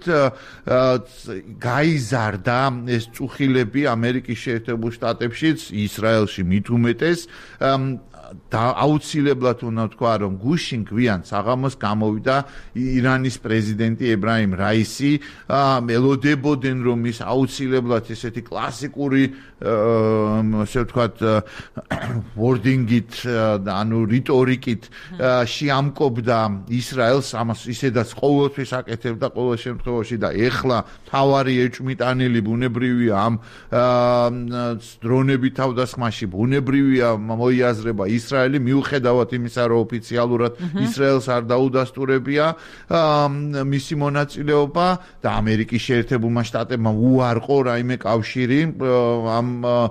გაიზარდა ეს წუხილები ამერიკის შეერთებულ შტატებშიც, ისრაელში მით უმეტეს. და აუცილებლად უნდა თქვა, რომ გუშინ გვიან საღამოს გამოვიდა ირანის პრეზიდენტი ებრაიმ რაისი. ელოდებოდნენ, რომ ის აუცილებლად ესეთი კლასიკური ასე ვთქვათ ვორდინგით, ანუ რიტორიკით შეამკობდა ისრაელს, ამას ისედაც ყოველთვის აკეთებდა ყოველ შემთხვევაში და ეხლა თავარი ეჭვმიტანილი ბუნებრივია ამ დრონებით თავდასხმაში, ბუნებრივია მოიაზრება ისრაელი, მიუხედავად იმისა, რომ ოფიციალურად ისრაელს არ დაუდასტურებია მისი მონაწილეობა და ამერიკის შეერთებულმა შტატებმა უარყო რაიმე კავშირი ამ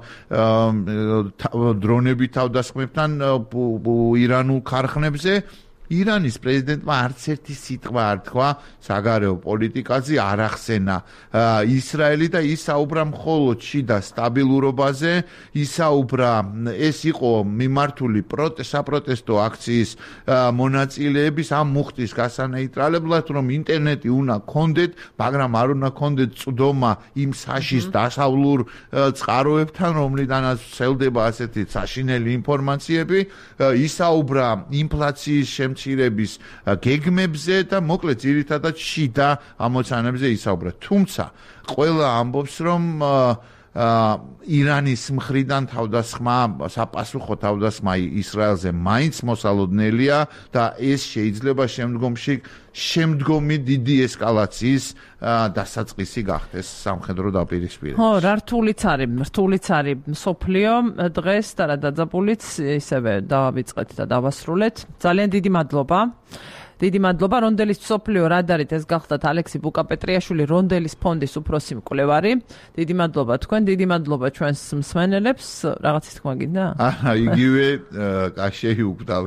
დრონებით თავდასხმებთან ირანულ ქარხნებზე. ირანის პრეზიდენტმა არც ერთი სიტყვა არ თქვა საგარეო პოლიტიკაზე, არ ახსენა ისრაელი და ისაუბრა მხოლოდ შიდა სტაბილურობაზე, ისაუბრა ეს იყო მიმართული საპროტესტო აქციის მონაწილეების ამ მუხტის გასანეიტრალებლად, რომ ინტერნეტი უნდა გქონდეთ, მაგრამ არ უნდა გქონდეთ წვდომა იმ საშის დასავლურ წყაროებთან, რომლიდანაც ვრცელდება ასეთი საშინელი ინფორმაციები, ისაუბრა ინფლაციის შემცირების გეგმებზე და მოკლედ ძირითადად შიდა ამოცანებზე ისაუბრა. თუმცა ყველა ამბობს, რომ ირანის მხრიდან თავდასხმა, საპასუხო თავდასხმა ისრაელზე მაინც მოსალოდნელია და ეს შეიძლება შემდგომი დიდი ესკალაციის დასაწყისი გახდეს სამხედრო დაპირისპირებაში. ხო, რა რთულიც არის მსოფლიო დღეს და რა დაძაბულიც ისევე დავიწყეთ და დავასრულეთ. ძალიან დიდი მადლობა. დიდი მადლობა რონდელის მსოფლიო რადარით ეს გახლდათ ალექსი ბუკაპეტრიაშვილი, რონდელის ფონდის უფროსი მკვლევარი. დიდი მადლობა თქვენ, დიდი მადლობა ჩვენს მსმენელებს. რაღაც თქვა გინდა? იგივე კაშეი უკდავი.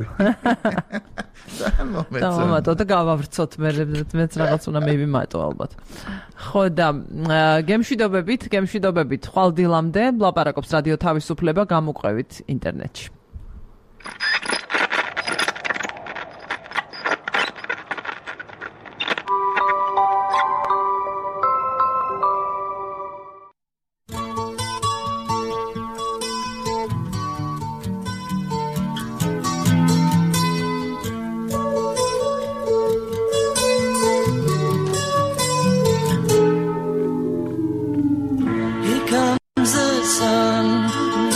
დავამატო და გავავრცოთ მეც რაღაც უნდა მივიმატო ალბათ. ხო და გემშვიდობებით ხვალ დილამდე ლაპარაკობს რადიო თავისუფლება, გამოყვებით ინტერნეტში.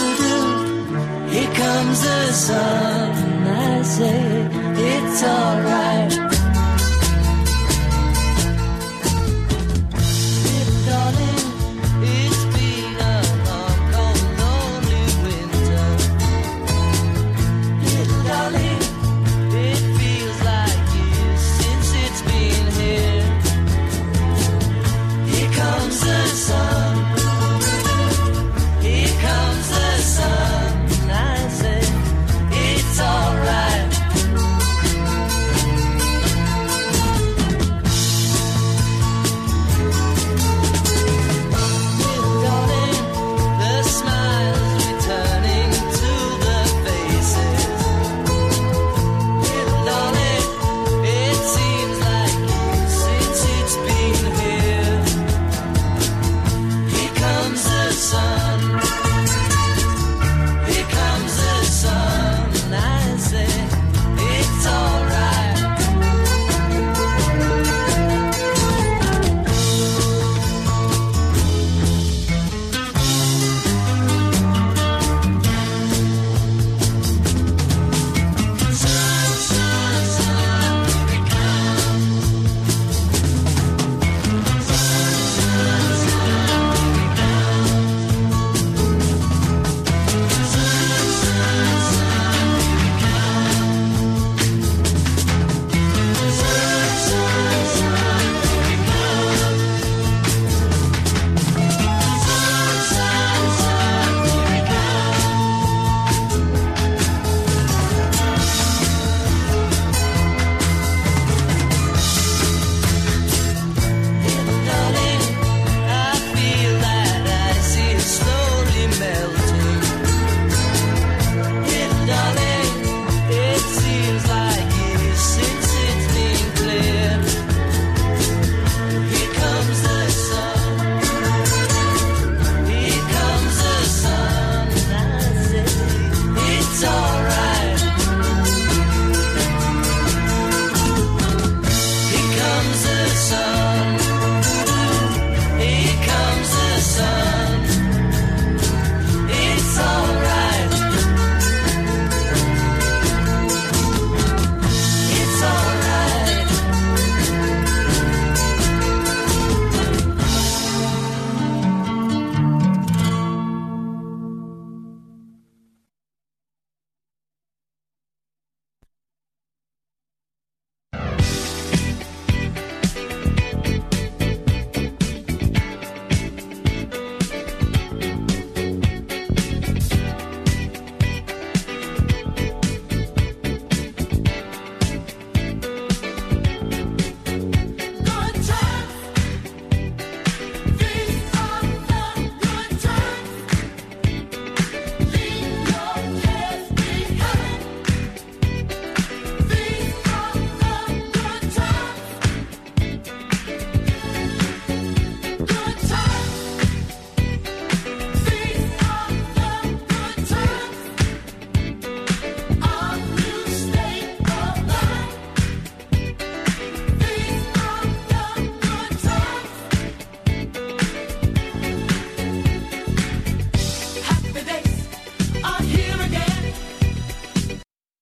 It's alright.